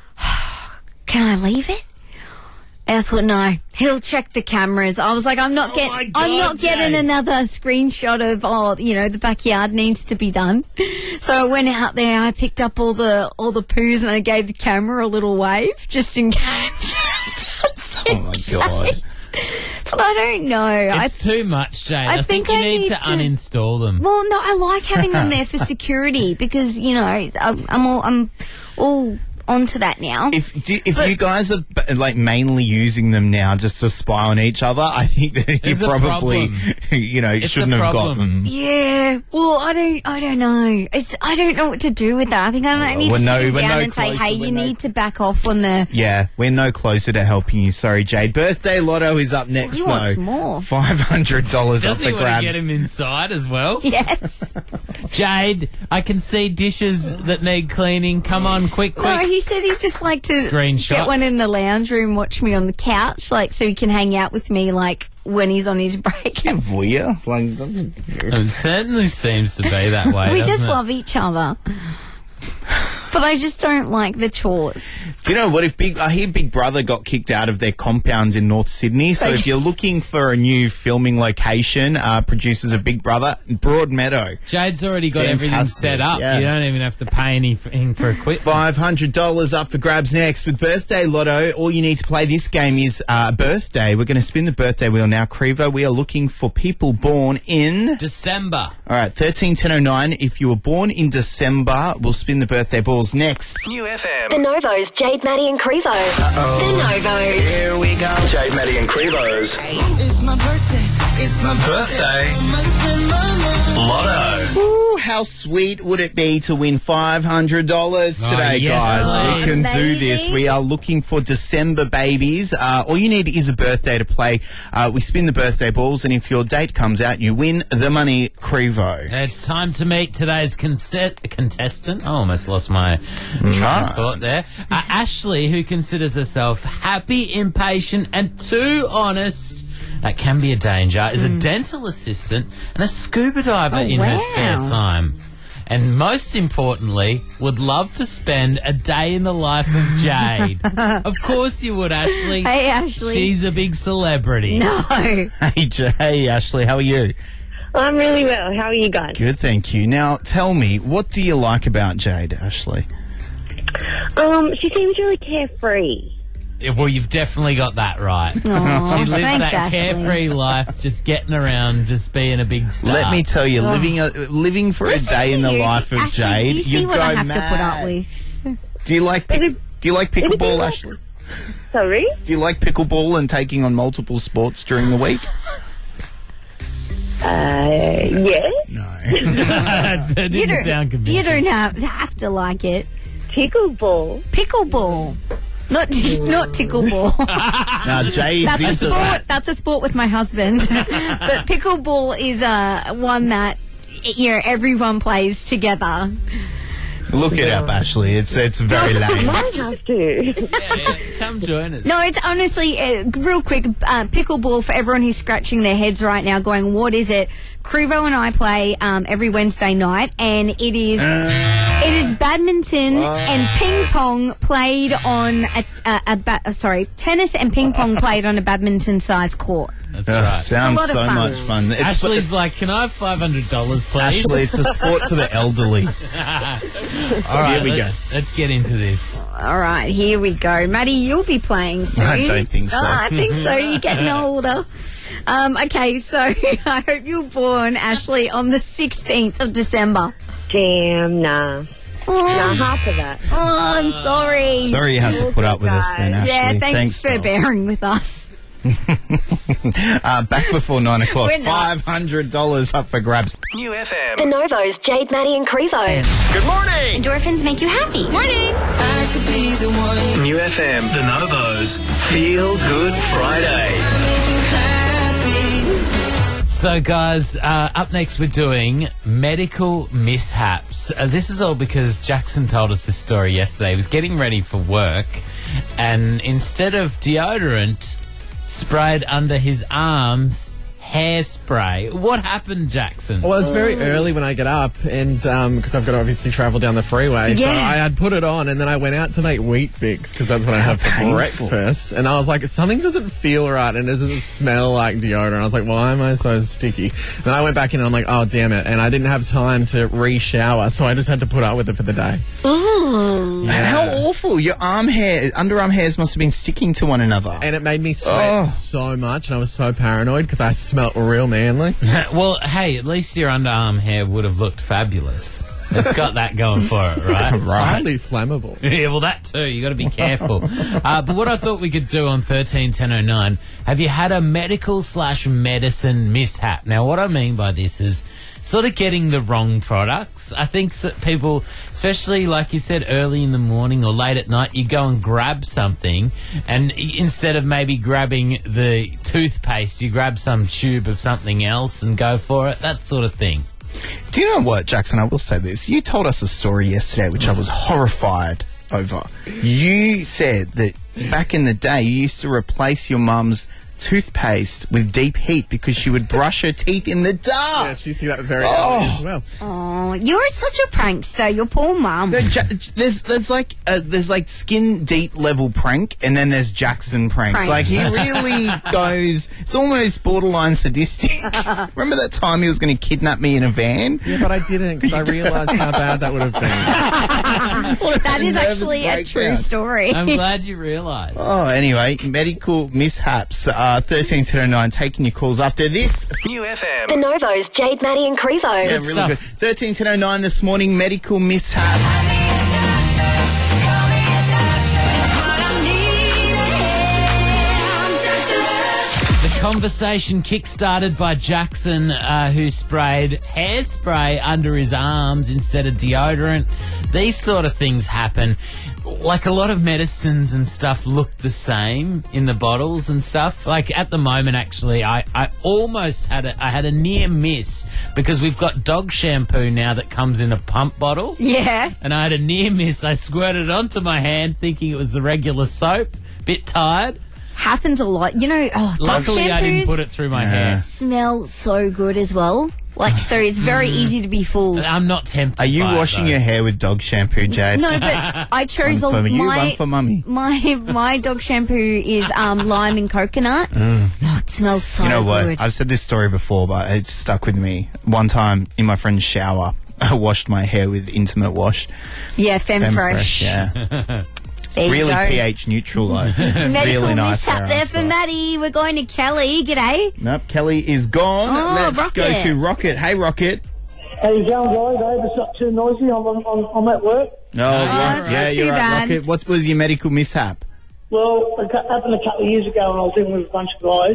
can I leave it? And I thought, no, he'll check the cameras. I was like, I'm not getting,
my
I'm
God,
not getting
Jay.
another screenshot of, oh, you know, the backyard needs to be done. So I went out there, I picked up all the all the poos, and I gave the camera a little wave just in case. Just in
Oh my God.
case. But I don't know.
It's
I,
too much, Jane.
I
I, think,
think
you
I
need,
need
to,
to-
uninstall them.
well, no, I like having them there for security because you know I'm, I'm all I'm all onto that now.
If do, if
But-
you guys are b- like mainly using them now just to spy on each other, I think that you
There's a
probably
problem.
you know
It's a
shouldn't have got
problem.
them.
Yeah, well, I don't, I don't know. It's, I don't know what to do with that. I think I might need
we're
to
no-
sit him
we're
down
no
and say,
closer,
"Hey,
we're
you
no-
need to back off on the."
Yeah, we're no closer to helping you. Sorry, Jade. Birthday Lotto is up next
He
though.
wants more.
Five hundred dollars up
Doesn't
for
he want to
grabs.
get him inside as well?
Yes.
Jade, I can see dishes that need cleaning. Come on, quick, quick.
No, he said he'd just like to
Screenshot.
get one in the lounge room, watch me on the couch, like so he can hang out with me, like when he's on his break.
Yeah, voyeur. Like, that's
It certainly seems to be that way.
we
doesn't
just
it?
love each other. But I just don't like the chores.
Do you know what? If Big, I hear Big Brother got kicked out of their compounds in North Sydney. So if you're looking for a new filming location, uh, producers of Big Brother, Broadmeadow.
Jade's already got everything
Fantastic,
set up.
yeah.
You don't even have to pay anything for equipment.
Five hundred dollars up for grabs next with Birthday Lotto. All you need to play this game is uh, birthday. We're going to spin the birthday wheel now. Crevo, we are looking for people born in
December.
All right, thirteen ten oh nine. If you were born in December, we'll spin the birthday balls next.
New F M.
The Novos, Jade, Maddie and Crevo. The Novos.
Here we go. Jade, Maddie and Crevo's
It's my birthday. It's my
birthday Lotto.
Ooh, how sweet would it be to win five hundred dollars
Oh,
today,
yes,
guys?
please.
We can do
Amazing.
this. We are looking for December babies. Uh, all you need is a birthday to play. Uh, we spin the birthday balls, and if your date comes out, you win the money, Crevo.
It's time to meet today's conset- contestant. I almost lost my train of thought there. Uh, Ashley, who considers herself happy, impatient, and too honest. That can be a danger. Is a dental assistant and a scuba diver
Oh,
in her
wow.
spare time. And most importantly, would love to spend a day in the life of Jade. Of course you would, Ashley.
Hey, Ashley.
She's a big celebrity.
No.
Hey, J- hey, Ashley, how are you?
I'm really well. How are you guys?
Good, thank you. Now, tell me, what do you like about Jade, Ashley?
Um, she seems really carefree.
Yeah, well, you've definitely got that right.
Aw,
She lives
thanks,
that
Ashley.
carefree life, just getting around, just being a big star.
Let me tell you,
Oh.
living a, living for a
Listen
day
to
in the
you.
life of
Ashley,
Jade,
do you see
you'd
what
go
I have
mad.
to put up with?
Do you like pick, do you like pickleball, Ashley?
Sorry?
Do you like pickleball and taking on multiple sports during the week?
Uh, yeah.
No.
that
You
didn't
don't,
sound
you
convincing.
don't have, have to like it.
Pickleball.
Pickleball. Not t- not tickleball.
Now, Jade's
That's a
into
sport.
that.
That's a sport with my husband. But pickleball is uh, one that you know everyone plays together.
Look it up, Ashley. It's it's very lame.
Might have to.
Yeah, yeah. Come join us.
No, it's honestly uh, real quick. Uh, pickleball for everyone who's scratching their heads right now, going, "What is it?" Crevo and I play um, every Wednesday night, and it is it is badminton and ping pong played on a, a, a ba- uh, sorry tennis and ping pong played on a badminton sized court.
That's
Ugh,
right.
sounds
lot of
so
fun.
much fun. It's
Ashley's like, can I have five hundred dollars, please?
Ashley, it's a sport for the elderly.
All right,
Here we
let's, let's get into this.
All right, here we go, Maddie. You'll be playing soon.
I don't think so.
Oh, I think so. You're getting older. Um, okay, so I hope you're born, Ashley, on the sixteenth of December.
Damn, nah.
Oh,
Nah, half of that.
oh I'm sorry.
Sorry you had to put up with us then, Ashley.
Yeah, thanks, for
doll.
bearing with us.
uh, back before nine o'clock.
We're not.
Five hundred dollars up for grabs.
New F M.
The Novos, Jade, Maddie and Crevo.
Good morning.
Endorphins make you happy. Morning.
New F M. The Novos. Feel Good Friday.
So, guys, uh, up next we're doing medical mishaps. Uh, this is all because Jackson told us this story yesterday. He was getting ready for work, and instead of deodorant, sprayed under his arms hairspray. What happened, Jackson?
Well, it's very early when I get up, and because I've got to obviously travel down the freeway, so
Yeah.
I had put it on, and then I went out to make Wheat Bix because that's what I have for
painful.
breakfast. And I was like, something doesn't feel right, and it doesn't smell like deodorant. I was like, why am I so sticky? Then I went back in, and I'm like, oh damn it! And I didn't have time to re-shower, so I just had to put up with it for the day.
Ooh.
How awful. Your arm hair, underarm hairs must have been sticking to one another.
And it made me sweat
Oh.
so much, and I was so paranoid because I smelled real manly.
Well, hey, at least your underarm hair would have looked fabulous. It's got that going for it, right?
Right.
Highly flammable.
Yeah, well, that too. You got to be careful. uh, but what I thought we could do on thirteen ten oh nine, have you had a medical slash medicine mishap? Now, what I mean by this is sort of getting the wrong products. I think so, people, especially like you said, early in the morning or late at night, you go and grab something, and y- instead of maybe grabbing the toothpaste, you grab some tube of something else and go for it. That sort of thing.
Do you know what, Jackson? I will say this. You told us a story yesterday which I was horrified over. You said that back in the day you used to replace your mum's toothpaste with deep heat because she would brush her teeth in the dark.
Yeah, she see that very
Oh.
early as well.
Oh, you're such a prankster. Your poor mum.
No, Ja- there's there's like uh, there's like skin deep level prank, and then there's Jackson pranks.
Prank.
Like he really goes. It's almost borderline sadistic. Remember that time he was going to kidnap me in a van?
Yeah, but I didn't because I realised how bad that would have been.
That is
nervous
actually a true
breakdown.
story.
I'm glad you realised.
Oh, anyway, medical mishaps. Uh, thirteen ten oh nine. Taking your calls after this.
New F M.
The Novos, Jade, Maddie and Crevo.
Yeah, really
stuff.
good. thirteen ten oh nine this morning. Medical mishap.
The Conversation kick-started by Jackson, uh, who sprayed hairspray under his arms instead of deodorant. These sort of things happen. Like, a lot of medicines and stuff look the same in the bottles and stuff. Like, at the moment, actually, I, I almost had a, I had a near miss because we've got dog shampoo now that comes in a pump bottle.
Yeah.
And I had a near miss. I squirted it onto my hand thinking it was the regular soap. Bit tired.
Happens a lot. You know, oh, dog
Luckily,
shampoos
I didn't put it through my hair.
smell so good as well. Like, so it's very easy to be fooled.
I'm not tempted.
Are you
by it,
washing
though.
your hair with dog shampoo, Jade?
No, but I chose
One
the,
for you,
my,
one for mummy.
my my dog shampoo is um, lime and coconut.
Mm.
Oh, it smells so
You know what?
good.
I've said this story before, but it stuck with me. One time in my friend's shower, I washed my hair with Intimate Wash.
Yeah, Femme,
Femme
Fresh.
Fresh, yeah.
There you
Really
go.
pH neutral, though.
Medical
really nice
mishap
hair
there
after.
for Maddie. We're going to Kelly. G'day.
Nope, Kelly is gone.
Oh,
Let's
Rocket.
go to Rocket. Hey, Rocket.
How you going, guys? I hope it's not too noisy. I'm, I'm, I'm at work.
No,
Oh,
right.
it's
yeah,
not too
you're right,
bad.
Rocket. What was your medical mishap?
Well, it got- happened a couple of years ago when I was in with a bunch of guys.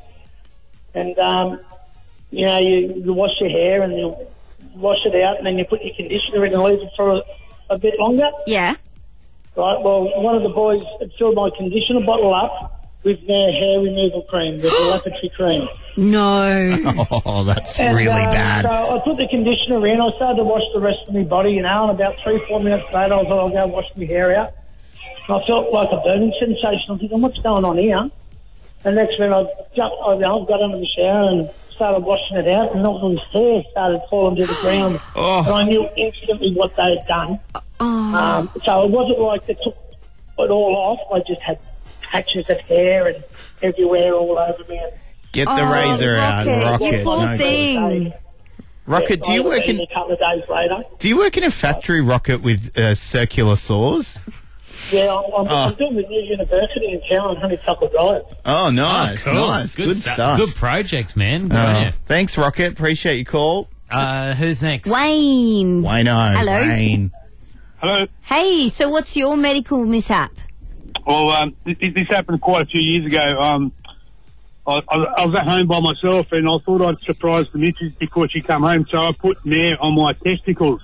And, um, you know, you, you wash your hair and you wash it out and then you put your conditioner in and leave it for a, a bit longer.
Yeah.
Right, well, one of the boys had filled my conditioner bottle up with their hair removal cream, the telepathy cream.
No.
Oh, that's
And,
really
um,
bad.
So I put the conditioner in. I started to wash the rest of my body, you know, and about three, four minutes later, I thought I'll go wash my hair out. And I felt like a burning sensation. I'm thinking, what's going on here? And next minute, I jumped, I got under the shower and started washing it out, and all his hair started falling to the ground.
Oh.
And I knew instantly what they had done.
Oh.
Um, so it wasn't like they took it all off. I just had patches of hair and everywhere all over me. And
Get the
Oh,
razor out,
Rocket,
Rocket.
you poor
No good.
thing.
Rocket, do you
I
work in
a couple of days later?
do you work in a factory, Rocket, with uh, circular saws?
Yeah, I'm, I'm,
Oh.
I'm doing the new university in town, Honeysuckle Drive.
Oh, nice,
Oh, cool.
nice, good,
stu-
stuff.
Good project, man. Good on
Oh,
you.
thanks, Rocket. Appreciate your call.
Uh, who's next?
Wayne.
Wayno,
Hello.
Wayne.
Hello.
Hey, so what's your medical mishap?
Well, um, this, this happened quite a few years ago. Um, I, I, I was at home by myself, and I thought I'd surprise the missus before she come home, so I put Nair on my testicles.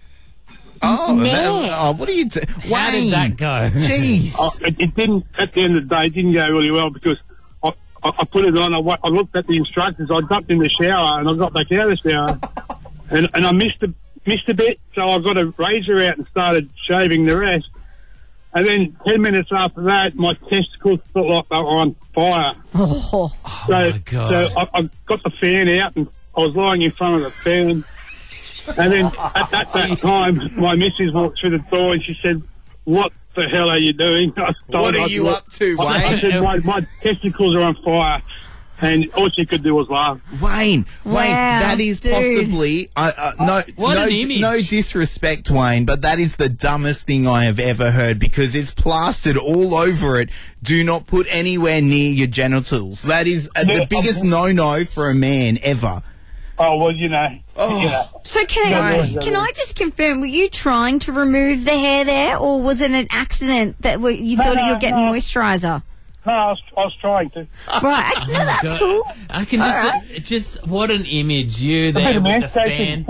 Oh,
Nair.
that- oh, what are you doing?
How did that go?
Jeez.
I, it, it didn't, at the end of the day, it didn't go really well because I, I, I put it on, I, wa- I looked at the instructions, I jumped in the shower, and I got back out of the shower, and, and I missed a, missed a bit, so I got a razor out and started shaving the rest. And then ten minutes after that, my testicles felt like they were on fire.
Oh,
Oh,
So,
my God.
so I, I got the fan out and I was lying in front of the fan. And then at that, that time, my missus walked through the door and she said, "What the hell are you doing?" I
What
I
are you
said,
up to,
I, I
Wayne?
said, my, my testicles are on fire. And all she could do was laugh.
Wayne, Wayne,
Wow,
that is
dude.
possibly uh, uh, no,
What
no,
an image.
no disrespect, Wayne, but that is the dumbest thing I have ever heard because it's plastered all over it. Do not put anywhere near your genitals. That is uh, the
Yeah,
biggest
I'm-
no-no for a man ever.
Oh, well, you know.
Oh.
You know.
So can I,
Wayne.
can I just confirm, were you trying to remove the hair there, or was it an accident that w- you
No,
thought
no,
you were getting
no.
moisturiser?
No, I was, I was trying to.
Right, no, that's
God.
cool.
I can just,
All right.
it just what an image. You
Wait
there
a
with
minute,
the fan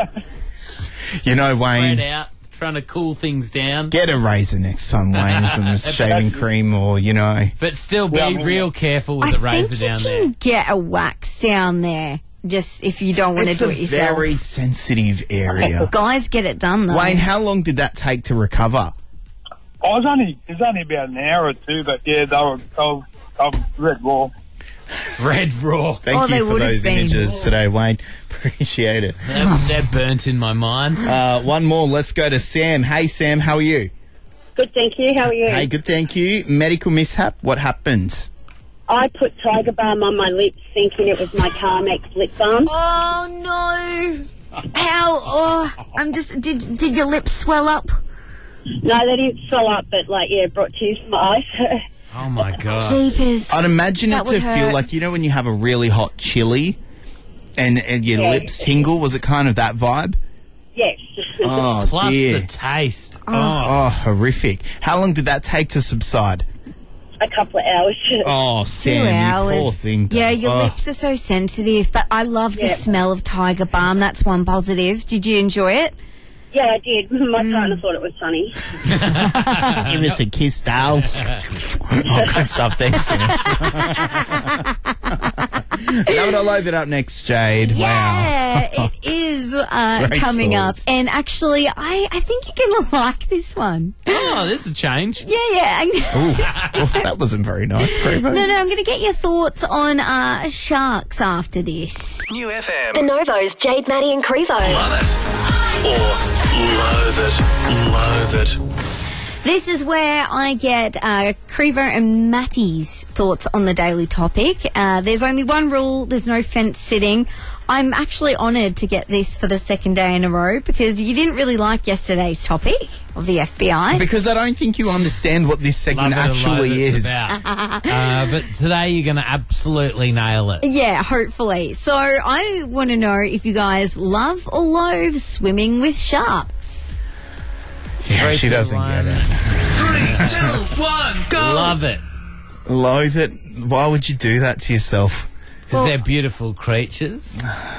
You know,
spread
Wayne,
out, trying to cool things down.
get a razor next time, Wayne, some shaving cream or, you know.
But still, be
Yeah, I mean,
real careful with
I
the
think
razor
you
down
can
there.
get a wax down there, just if you don't want to
It's
do
a
it yourself.
very sensitive area.
Guys get it done, though.
Wayne, how long did that take to recover?
I was only, it was only about an hour or two, but yeah, they were, they were, they were red raw.
Red raw.
Thank
Oh, they
you for
would have
those
been.
images today, Wayne. Appreciate it.
They're, they're burnt in my mind.
Uh, one more. Let's go to Sam. Hey, Sam. How are you?
Good, thank you. How are you?
Hey, good. Thank you. Medical mishap. What happened?
I put Tiger Balm on my lips thinking it was my Carmex lip balm.
Oh no! How? Oh, I'm just. Did did your lips swell up?
No, they didn't swell up, but like, yeah, it brought tears to my eyes.
Oh my God.
Jeepers!
I'd imagine
That
it to
would
feel
hurt.
like, you know, when you have a really hot chili and, and your
Yeah.
lips tingle. Was it kind of that vibe?
Yes.
Oh,
Plus
dear.
the taste. Oh.
Oh, horrific. How long did that take to subside?
a couple of hours.
Oh,
Two
Sam, you
hours.
poor thing.
Yeah, your
Oh.
lips are so sensitive, but I love the
Yeah.
smell of Tiger Balm. That's one positive. Did you enjoy it?
Yeah, I did. My partner thought it was funny.
Give us a kiss, Dale. Oh, good stuff. Thanks, Sam. Love it or loathe it up next, Jade. Wow.
Yeah, it is uh,
Great
coming
stories.
up. And actually, I, I think you're going to like this one.
Oh, this is a change.
Yeah, yeah.
Ooh, oh, that wasn't very nice, Creepo.
No, no, I'm going to get your thoughts on uh, sharks after this.
New F M.
The Novos, Jade, Maddie and Crevo.
Love it. Or loathe it. Loathe it.
This is where I get uh, Crevo and Matty's thoughts on the daily topic. Uh, there's only one rule. There's no fence sitting. I'm actually honoured to get this for the second day in a row because you didn't really like yesterday's topic of the F B I.
Because I don't think you understand what this segment
Love it or loathe
actually
it's
is.
about. uh, but today you're going to absolutely nail it.
Yeah, hopefully. So I want to know if you guys love or loathe swimming with sharks.
Yeah, she
Three, two,
doesn't
one.
get it.
Three, two, one, go.
Love it.
Loathe it. Why would you do that to yourself?
Because they're beautiful creatures.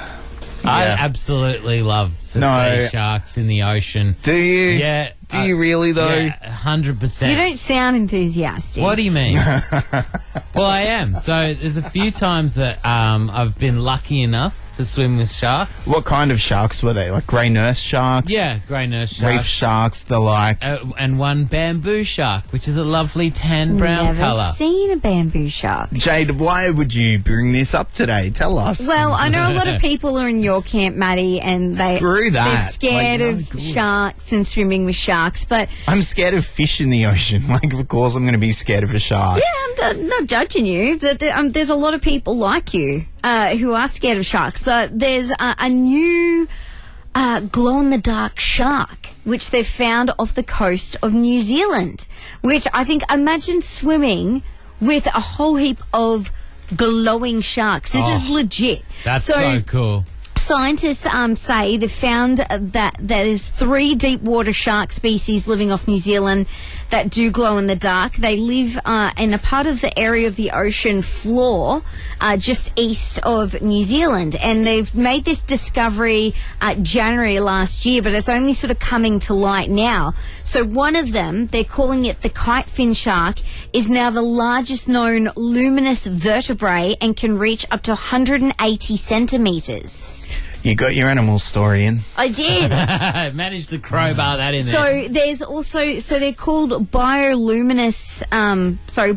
I absolutely love to
No.
see sharks in the ocean.
Do you?
Yeah.
Do you really, though?
Yeah, one hundred percent.
You don't sound enthusiastic.
What do you mean? Well, I am. So there's a few times that um, I've been lucky enough to swim with sharks.
What kind of sharks were they? Like grey nurse sharks?
Yeah, grey nurse sharks.
Reef sharks, the like.
Uh, and one bamboo shark, which is a lovely tan brown
Never
colour.
seen a bamboo shark.
Jade, why would you bring this up today? Tell us.
Well, I know a lot of people are in your camp, Maddie, and they,
Screw that.
they're scared
Like,
of
no, good.
sharks and swimming with sharks. But
I'm scared of fish in the ocean. Like, of course, I'm going to be scared of a shark.
yeah, I'm not, not judging you. But there, um, there's a lot of people like you uh, who are scared of sharks. But there's a, a new uh, glow-in-the-dark shark, which they've found off the coast of New Zealand, which I think, imagine swimming with a whole heap of glowing sharks. This
Oh,
is legit.
That's so cool.
Scientists um, say they found that there's three deep water shark species living off New Zealand that do glow in the dark. They live uh, in a part of the area of the ocean floor uh, just east of New Zealand. And they've made this discovery uh, January last year, but it's only sort of coming to light now. So one of them, they're calling it the kite fin shark, is now the largest known luminous vertebrae and can reach up to one hundred eighty centimetres.
You got your animal story in.
I did.
Managed to crowbar that in there.
So there's also, so they're called bioluminescence, um, sorry,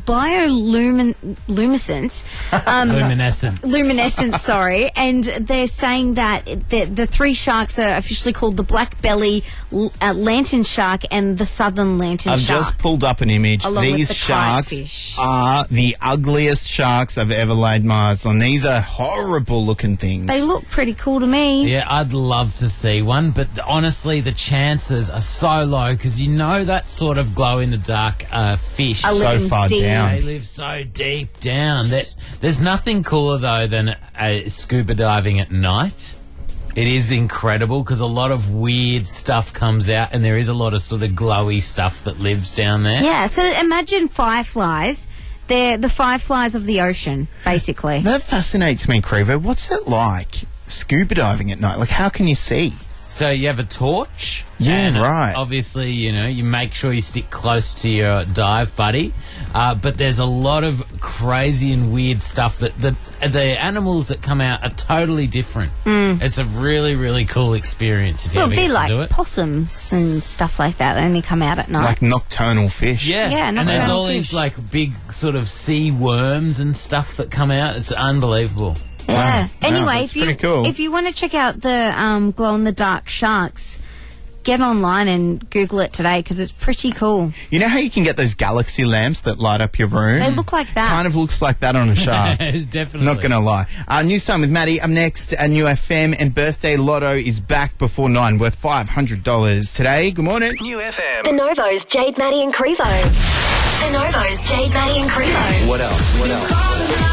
bioluminescence. Um,
Luminescent.
Luminescence, sorry. And they're saying that the, the three sharks are officially called the black belly l- uh, lantern shark and the southern lantern
I've
shark.
just pulled up an image.
Along with
These
the
sharks
kitefish.
are the ugliest sharks I've ever laid my eyes on. These are horrible looking things.
They look pretty cool to me.
Yeah, I'd love to see one, but th- honestly, the chances are so low because you know that sort of glow-in-the-dark uh, fish.
Are
so
living
far
deep.
down.
They live so deep down. That there's nothing cooler though than uh, scuba diving at night. It is incredible because a lot of weird stuff comes out, and there is a lot of sort of glowy stuff that lives down there.
Yeah, so imagine fireflies. They're the fireflies of the ocean, basically.
That fascinates me, Crevo. What's it like scuba diving at night? Like, how can you see?
So you have a torch.
Yeah,
and
right.
Obviously, you know, you make sure you stick close to your dive buddy. Uh, but there's a lot of crazy and weird stuff that the the animals that come out are totally different.
Mm.
It's a really, really cool experience if you
Well,
ever
it'd be
get
like
to do it.
possums and stuff like that. They only come out at night.
Like nocturnal fish.
Yeah,
Yeah,
and there's
nocturnal
all these
fish.
like big sort of sea worms and stuff that come out. It's unbelievable.
Yeah. Anyway,
that's
if you
pretty cool.
if you want to check out the um, glow in the dark sharks, get online and Google it today because it's pretty cool.
You know how you can get those galaxy lamps that light up your room?
They look like that.
Kind of looks like that on a shark.
It's definitely
Not going to lie. Uh, news time with Maddie. Up next, a new F M and birthday lotto is back before nine, worth five hundred dollars today. Good morning.
New F M.
The Novos, Jade, Maddie and Crevo. The Novos, Jade, Maddie and Crevo.
What else? What else?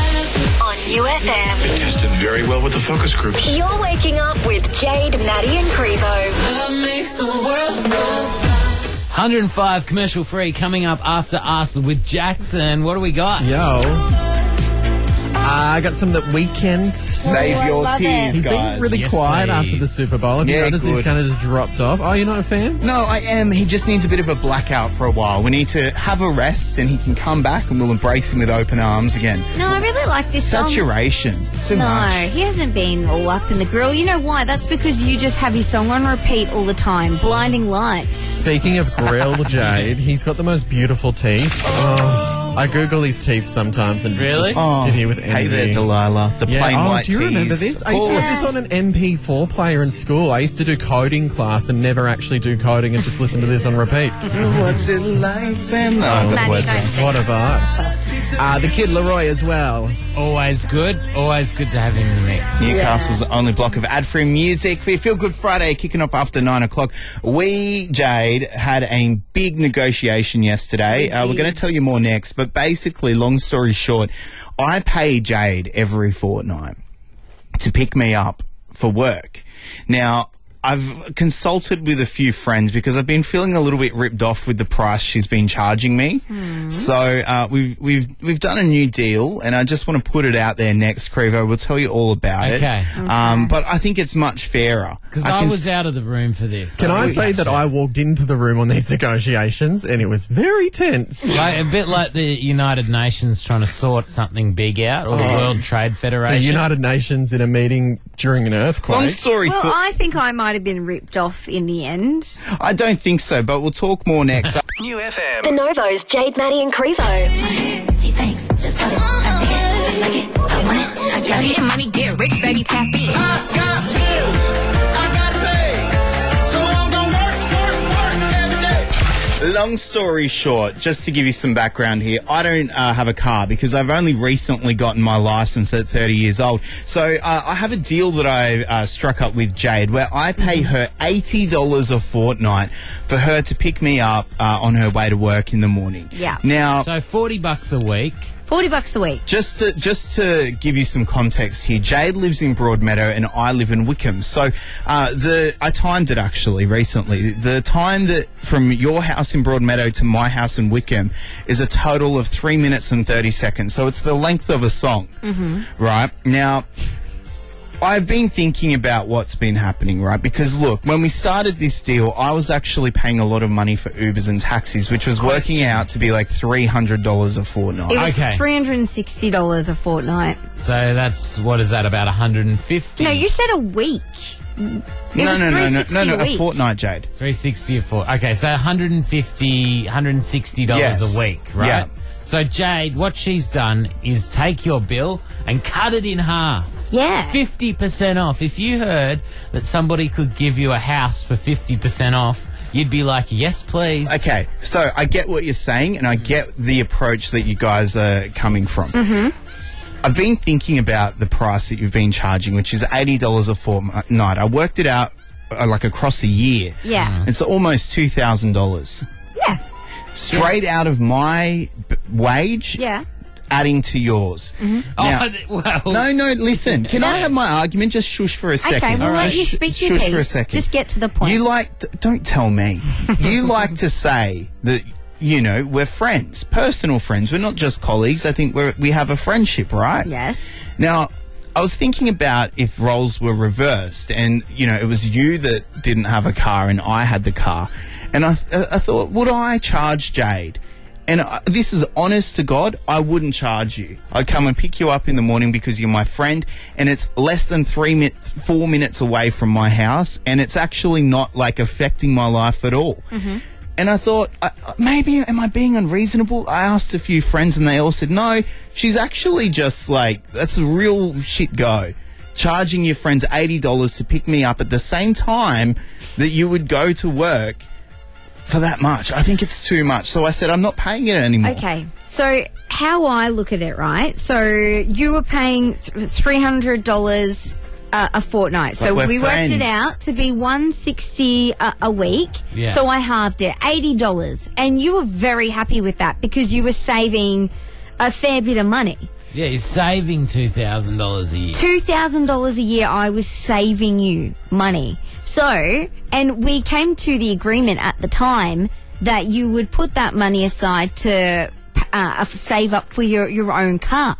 On U F M.
It tested very well with the focus groups.
You're waking up with Jade, Maddie and Crevo.
hundred and five commercial free coming up after us with Jackson. What do we got?
Yo. I got some that weekend.
Save
Oh,
your
I love
tears,
it.
He's
guys.
been really
Yes,
quiet
please.
after the Super Bowl. Have you
Yeah,
noticed he's
good.
kind of just dropped off? Oh, you're not a fan?
No, I am. He just needs a bit of a blackout for a while. We need to have a rest and he can come back and we'll embrace him with open arms again.
No, I really like this song.
Saturation. Too
No,
much.
he hasn't been all up in the grill. You know why? That's because you just have his song on repeat all the time. Blinding Lights.
Speaking of grill, Jade, he's got the most beautiful teeth. Oh, I Google his teeth sometimes and
Really?
just
Oh,
sit here with envy.
hey there, Delilah. The
Yeah.
plain
oh,
white
do you remember
tees.
this?
Of
I used to
course.
have this on an M P four player in school. I used to do coding class and never actually do coding and just listen to this on repeat.
What's it like then? No, I've got the
Maddie,
words
don't
wrong.
sing.
What a vibe. Uh, the Kid Leroy as well.
Always good. Always good to have him in the mix.
Newcastle's only block of ad-free music for your Feel Good Friday, kicking off after nine o'clock. We, Jade, had a big negotiation yesterday. Uh, we're going to tell you more next, but basically, long story short, I pay Jade every fortnight to pick me up for work. Now, I've consulted with a few friends because I've been feeling a little bit ripped off with the price she's been charging me. So uh, we've we've we've done a new deal, and I just want to put it out there next, Crevo. We'll tell you all about
Okay.
it. Um, but I think it's much fairer.
Because I,
can
was
s-
out of the room for this.
Can I
was
say that
actually-
I walked into the room on these negotiations and it was very tense.
Like, a bit like the United Nations trying to sort something big out, or the
Oh.
World Trade
The
Federation.
United Nations in a meeting during an earthquake.
Long story
Well,
short,
I think I might have been ripped off in the end.
I don't think so, but we'll talk more next.
New F M.
The Novos, Jade, Maddie and Crevo.
Gee, thanks. Just got it. I see it. I like it. I want it. I got it. Money, get rich, baby, tap in.
I got bills. I got to pay. So I'm gonna work, work, work every day.
Long story short, just to give you some background here, I don't uh, have a car because I've only recently gotten my license at thirty years old. So uh, I have a deal that I uh, struck up with Jade where I pay her eighty dollars a fortnight for her to pick me up uh, on her way to work in the morning.
Yeah.
Now,
So forty bucks a week.
forty bucks a week.
just to just to give you some context here, Jade lives in Broadmeadow and I live in Wickham. So uh, the I timed it actually recently. The time that from your house in Broadmeadow to my house in Wickham is a total of three minutes and thirty seconds. So it's the length of a song, right? Now, I've been thinking about what's been happening, right? Because look, when we started this deal, I was actually paying a lot of money for Ubers and taxis, which was working out to be like three hundred dollars a fortnight.
It was
Okay.
three hundred and sixty dollars a fortnight.
So that's, what is that, about one hundred fifty?
No, you said a week. It
no,
was
no, no, no, no,
360
no, no,
a
a
week.
fortnight, Jade.
three sixty a four. Okay, so one hundred fifty, one hundred sixty dollars
Yes.
a week, right?
Yeah.
So Jade, what she's done is take your bill and cut it in half.
Yeah.
fifty percent off. If you heard that somebody could give you a house for fifty percent off, you'd be like, yes, please.
Okay, so I get what you're saying, and I get the approach that you guys are coming from.
Mm-hmm.
I've been thinking about the price that you've been charging, which is eighty dollars a fortnight. I worked it out uh, like across a year.
Yeah.
It's almost two thousand dollars.
Yeah.
Straight out of my b- wage,
Yeah.
adding to yours.
Mm-hmm.
Now-
Oh, well.
no, no, listen. Can I have my argument? Just shush for a second.
Okay, we'll let
Just
you
sh-
speak your
shush for a
piece.
second.
Just get to the point.
You like to, don't tell me. You like to say that, you know, we're friends, personal friends. We're not just colleagues. I think we're, we have a friendship, right?
Yes.
Now, I was thinking about if roles were reversed and, you know, it was you that didn't have a car and I had the car. And I, I thought, would I charge Jade? And I, this is honest to God, I wouldn't charge you. I'd come and pick you up in the morning because you're my friend, and it's less than three minutes, four minutes away from my house, and it's actually not like affecting my life at all.
Mm-hmm.
And I thought, uh, maybe am I being unreasonable? I asked a few friends, and they all said, no, she's actually just like, that's a real shit go. Charging your friends eighty dollars to pick me up at the same time that you would go to work for that much. I think it's too much. So I said, I'm not paying it anymore.
Okay, so how I look at it, right? So you were paying th- three hundred dollars uh, a fortnight. So
But we're
we worked it
friends.
out to be one hundred sixty dollars a, a week.
Yeah.
So I halved it, eighty dollars. And you were very happy with that because you were saving a fair bit of money.
Yeah, you're saving two thousand dollars a year.
two thousand dollars a year I was saving you money. So, and we came to the agreement at the time that you would put that money aside to uh, save up for your, your own car.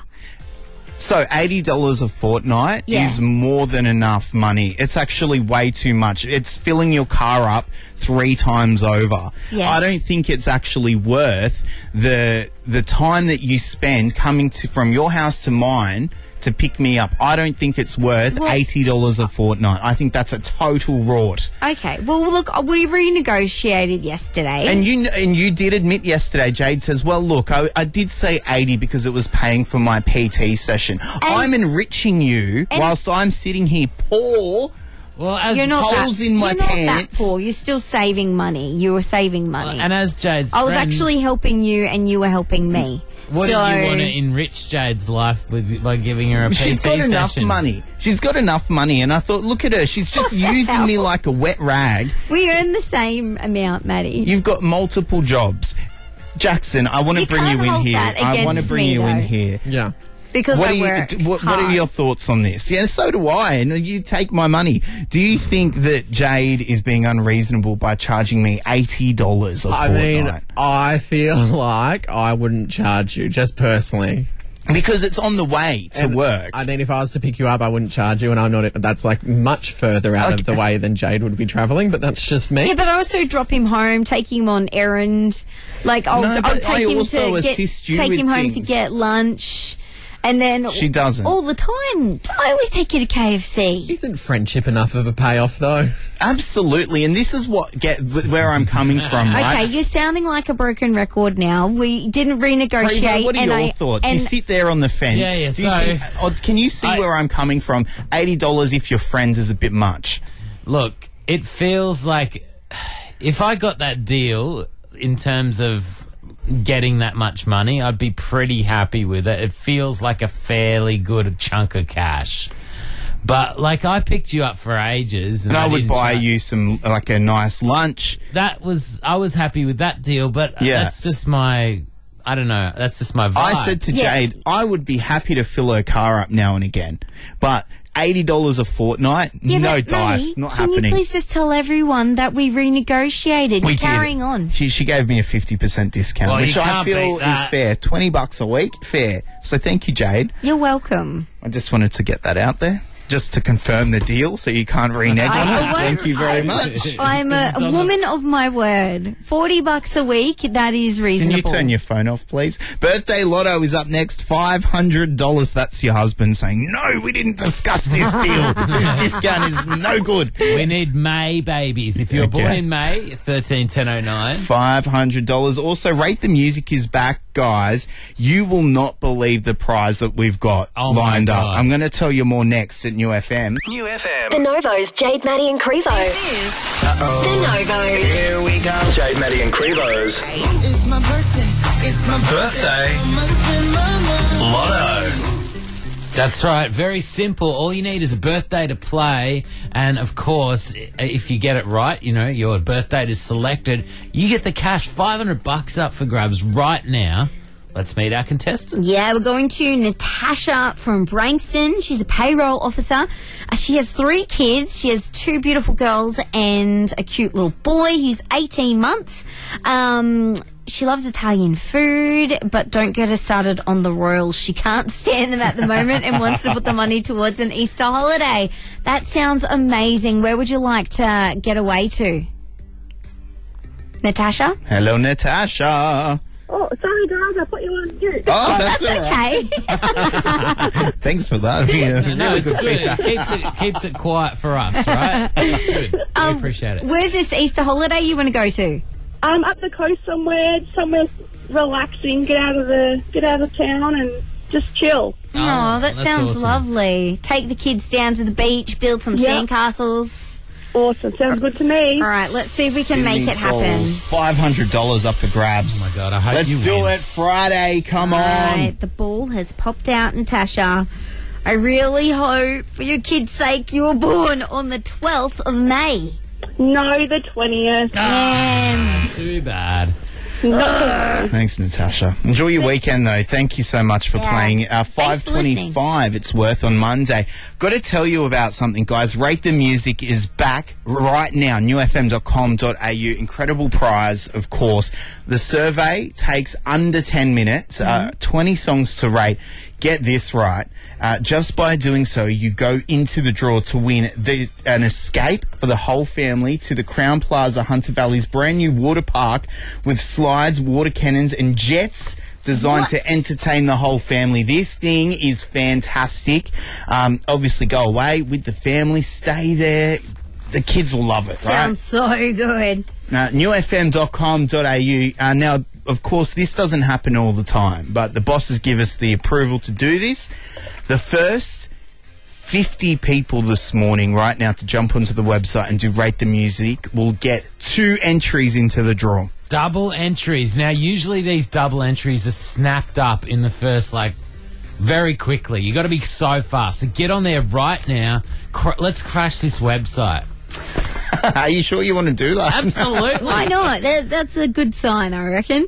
So eighty dollars a fortnight
Yeah.
is more than enough money. It's actually way too much. It's filling your car up three times over.
Yeah.
I don't think it's actually worth the the time that you spend coming to from your house to mine to pick me up. I don't think it's worth
Well-
eighty dollars a fortnight. I think that's a total rort.
Okay. Well, look, we renegotiated yesterday.
And you and you did admit yesterday, Jade says, well, look, I, I did say eighty because it was paying for my P T session. I'm enriching you
and-
whilst I'm sitting here poor.
Well, as
You're not
holes
that,
in my
you're not
pants.
that poor. You're still saving money. You were saving money.
And as Jade's
I was
friend,
actually helping you, and you were helping me.
wouldn't
so,
you want to enrich Jade's life with by giving her a P T
She's got enough
session?
money. She's got enough money, and I thought, look at her. She's just using me like a wet rag.
we earn the same amount, Maddie.
You've got multiple jobs. Jackson, I want to
You
bring you
can't
in
hold
here.
that
I want to
against
bring
me,
you in
though.
here.
Yeah.
Because
what
I
are you,
work
d- what, what are
hard.
your thoughts on this? Yeah, so do I. And you take my money. Do you think that Jade is being unreasonable by charging me eighty dollars a
I
fortnight?
mean, I feel like I wouldn't charge you, just personally.
Because it's on the way to
And,
work.
I mean, if I was to pick you up, I wouldn't charge you, and I'm not. That's like much further out of the way than Jade would be travelling. But that's just me.
Yeah, but I also drop him home, take him on errands. Like I'll,
No,
I'll
but
take
I
him
also
to get,
assist you
take
with
him home to
things.
get lunch, and then
She doesn't.
all the time. I always take you to K F C.
Isn't friendship enough of a payoff, though?
Absolutely, and this is what get where I'm coming from. Right?
Okay, you're sounding like a broken record now. We didn't renegotiate.
Prevo, what are
and
your
I,
thoughts?
And
You sit there on the fence.
Yeah, yeah,
Do you
so-
think, or can you see
I-
where I'm coming from? eighty dollars if you're friends is a bit much.
Look, it feels like if I got that deal in terms of getting that much money, I'd be pretty happy with it. It feels like a fairly good chunk of cash. But, like, I picked you up for ages. And,
And I would
didn't
buy
charge-
you some, like a nice lunch.
That was, I was happy with that deal, but
Yeah.
that's just my, I don't know, that's just my vibe.
I said to Jade, I would be happy to fill her car up now and again. But eighty dollars a fortnight?
Yeah,
no
but
dice.
Maddie,
Not
can
happening.
you please just tell everyone that we renegotiated?
We
You're
did.
carrying on.
She, she gave me a fifty percent discount,
Well, you
which I
can't
feel
beat
is
that.
fair. twenty bucks a week? Fair. So thank you, Jade.
You're welcome.
I just wanted to get that out there. Just to confirm the deal so you can't renege on
I
it.
won't-
Thank you very much.
I'm a,
It's
a
on the-
woman of my word. Forty bucks a week, that is
Can
reasonable.
you turn your phone off, please? Birthday Lotto is up next. five hundred dollars. That's your husband saying, no, we didn't discuss this deal. This discount is no good.
We need May babies. If you were born
Okay.
in May, thirteen ten oh nine.
five hundred dollars. Also, Rate the Music is back, guys. You will not believe the prize that we've got
Oh my
lined up.
God.
I'm going to tell you more next at New F M.
New F M.
The Novos, Jade, Maddie and Crevo.
This is
Uh-oh.
The Novos.
Here we go. Jade, Maddie and Crevo's
It's my birthday. It's my
birthday Lotto.
That's right. Very simple. All you need is a birthday to play. And, of course, i- if you get it right, you know, your birthday is selected, you get the cash, five hundred bucks up for grabs right now. Let's meet our contestant.
Yeah, we're going to Natasha from Brankston. She's a payroll officer. Uh, she has three kids. She has two beautiful girls and a cute little boy. He's eighteen months. Um, she loves Italian food, but don't get her started on the Royals. She can't stand them at the moment and wants to put the money towards an Easter holiday. That sounds amazing. Where would you like to get away to? Natasha?
Hello, Natasha.
Oh, sorry, guys, I put you on mute.
Oh, that's, all
okay.
right. Thanks for that. Yeah,
No, no,
really
it's
good
good. It
feedback.
keeps it, keeps it quiet for us, right? It's good. We
Um,
appreciate it.
Where's this Easter holiday you want to go to?
I'm up the coast somewhere, somewhere relaxing. Get out of the, get out of town and just chill.
Oh, that
that's
sounds
awesome.
lovely. Take the kids down to the beach, build some
Yep.
sandcastles.
Awesome, sounds good to me.
All right, let's see if we can make it happen.
five hundred dollars up for grabs.
Oh, my God. I hope
Let's
you
do
win.
it Friday. Come
All
on.
right, the ball has popped out, Natasha. I really hope, for your kid's sake, you were born on the twelfth of May.
No, the twentieth.
Damn.
Too bad.
Not
Thanks, Natasha. Enjoy your weekend, though. Thank you so much for
Yeah.
playing. Uh,
Thanks
five
for listening.
twenty-five, it's worth on Monday. Got to tell you about something, guys. Rate the Music is back right now. new f m dot com dot a u. Incredible prize, of course. The survey takes under ten minutes, uh, twenty songs to rate. Get this right. Uh, just by doing so, you go into the draw to win the, an escape for the whole family to the Crown Plaza Hunter Valley's brand new water park with slides, water cannons and jets designed to entertain the whole family. This thing is fantastic. Um, obviously, go away with the family, stay there. The kids will love it, right?
Sounds so good.
Uh, new f m dot com dot a u. Uh, now, of course, this doesn't happen all the time, but the bosses give us the approval to do this. The first fifty people this morning, right now, to jump onto the website and do Rate the Music will get two entries into the draw.
Double entries. Now, usually these double entries are snapped up in the first, like, very quickly. You got to be so fast. So get on there right now. Cr- let's crash this website.
Are you sure you want to do that?
Absolutely.
Why not? That, that's a good sign, I reckon.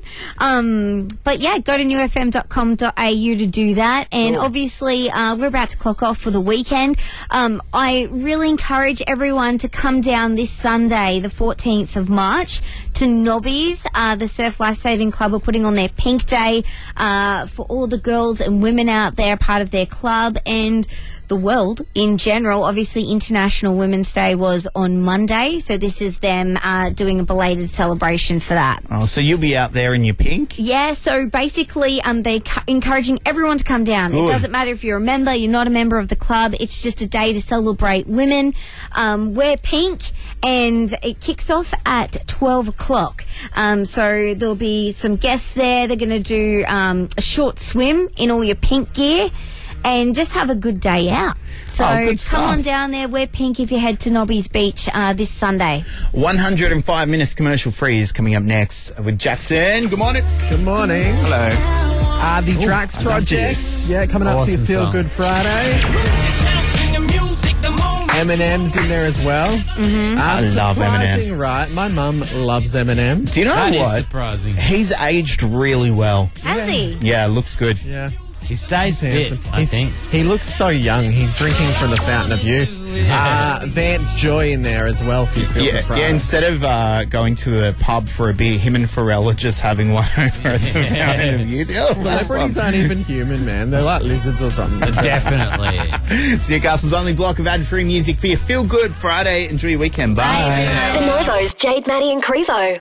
Um, but yeah, go to new f m dot com dot a u to do that. And
Cool.
obviously, uh, we're about to clock off for the weekend. Um, I really encourage everyone to come down this Sunday, the fourteenth of March, to Nobby's. Uh, the Surf Life Saving Club are putting on their Pink Day uh, for all the girls and women out there, part of their club. And the world in general. Obviously, International Women's Day was on Monday, so this is them uh, doing a belated celebration for that.
Oh, so you'll be out there in your pink?
Yeah, so basically, um, they're cu- encouraging everyone to come down.
Good.
It doesn't matter if you're a member, you're not a member of the club. It's just a day to celebrate women. Um, wear pink, and it kicks off at twelve o'clock. Um, so there'll be some guests there. They're going to do um, a short swim in all your pink gear, and just have a good day out. So
Oh, good
come
stuff.
on down there, wear pink if you head to Nobby's Beach uh, this Sunday.
one hundred five minutes commercial free is coming up next with Jackson. Good morning.
Good morning.
Hello.
Uh, the
Ooh,
Drax
I love
Project.
this.
Yeah, coming up
Awesome
for your Feel
song.
Good Friday. Eminem's in there as well.
Mm-hmm.
I love
surprising,
Eminem.
right? My mum loves Eminem.
Do you know
That is
what?
surprising.
He's aged really well.
Has he?
Yeah, looks good.
Yeah.
He stays fit,
Handsome.
I
He's-
think.
He looks so young. He's drinking from the fountain of youth. Uh, Vance Joy in there as well for your Feel
Yeah,
Good Friday.
yeah, instead of uh, going to the pub for a beer, him and Pharrell are just having one over at the Fountain of Youth. Oh,
Celebrities aren't even human, man. They're like lizards or something.
Definitely.
It's Newcastle's only block of ad-free music for your Feel Good Friday. Enjoy your weekend. Bye.
The Novos, Jade, Maddie and Crevo.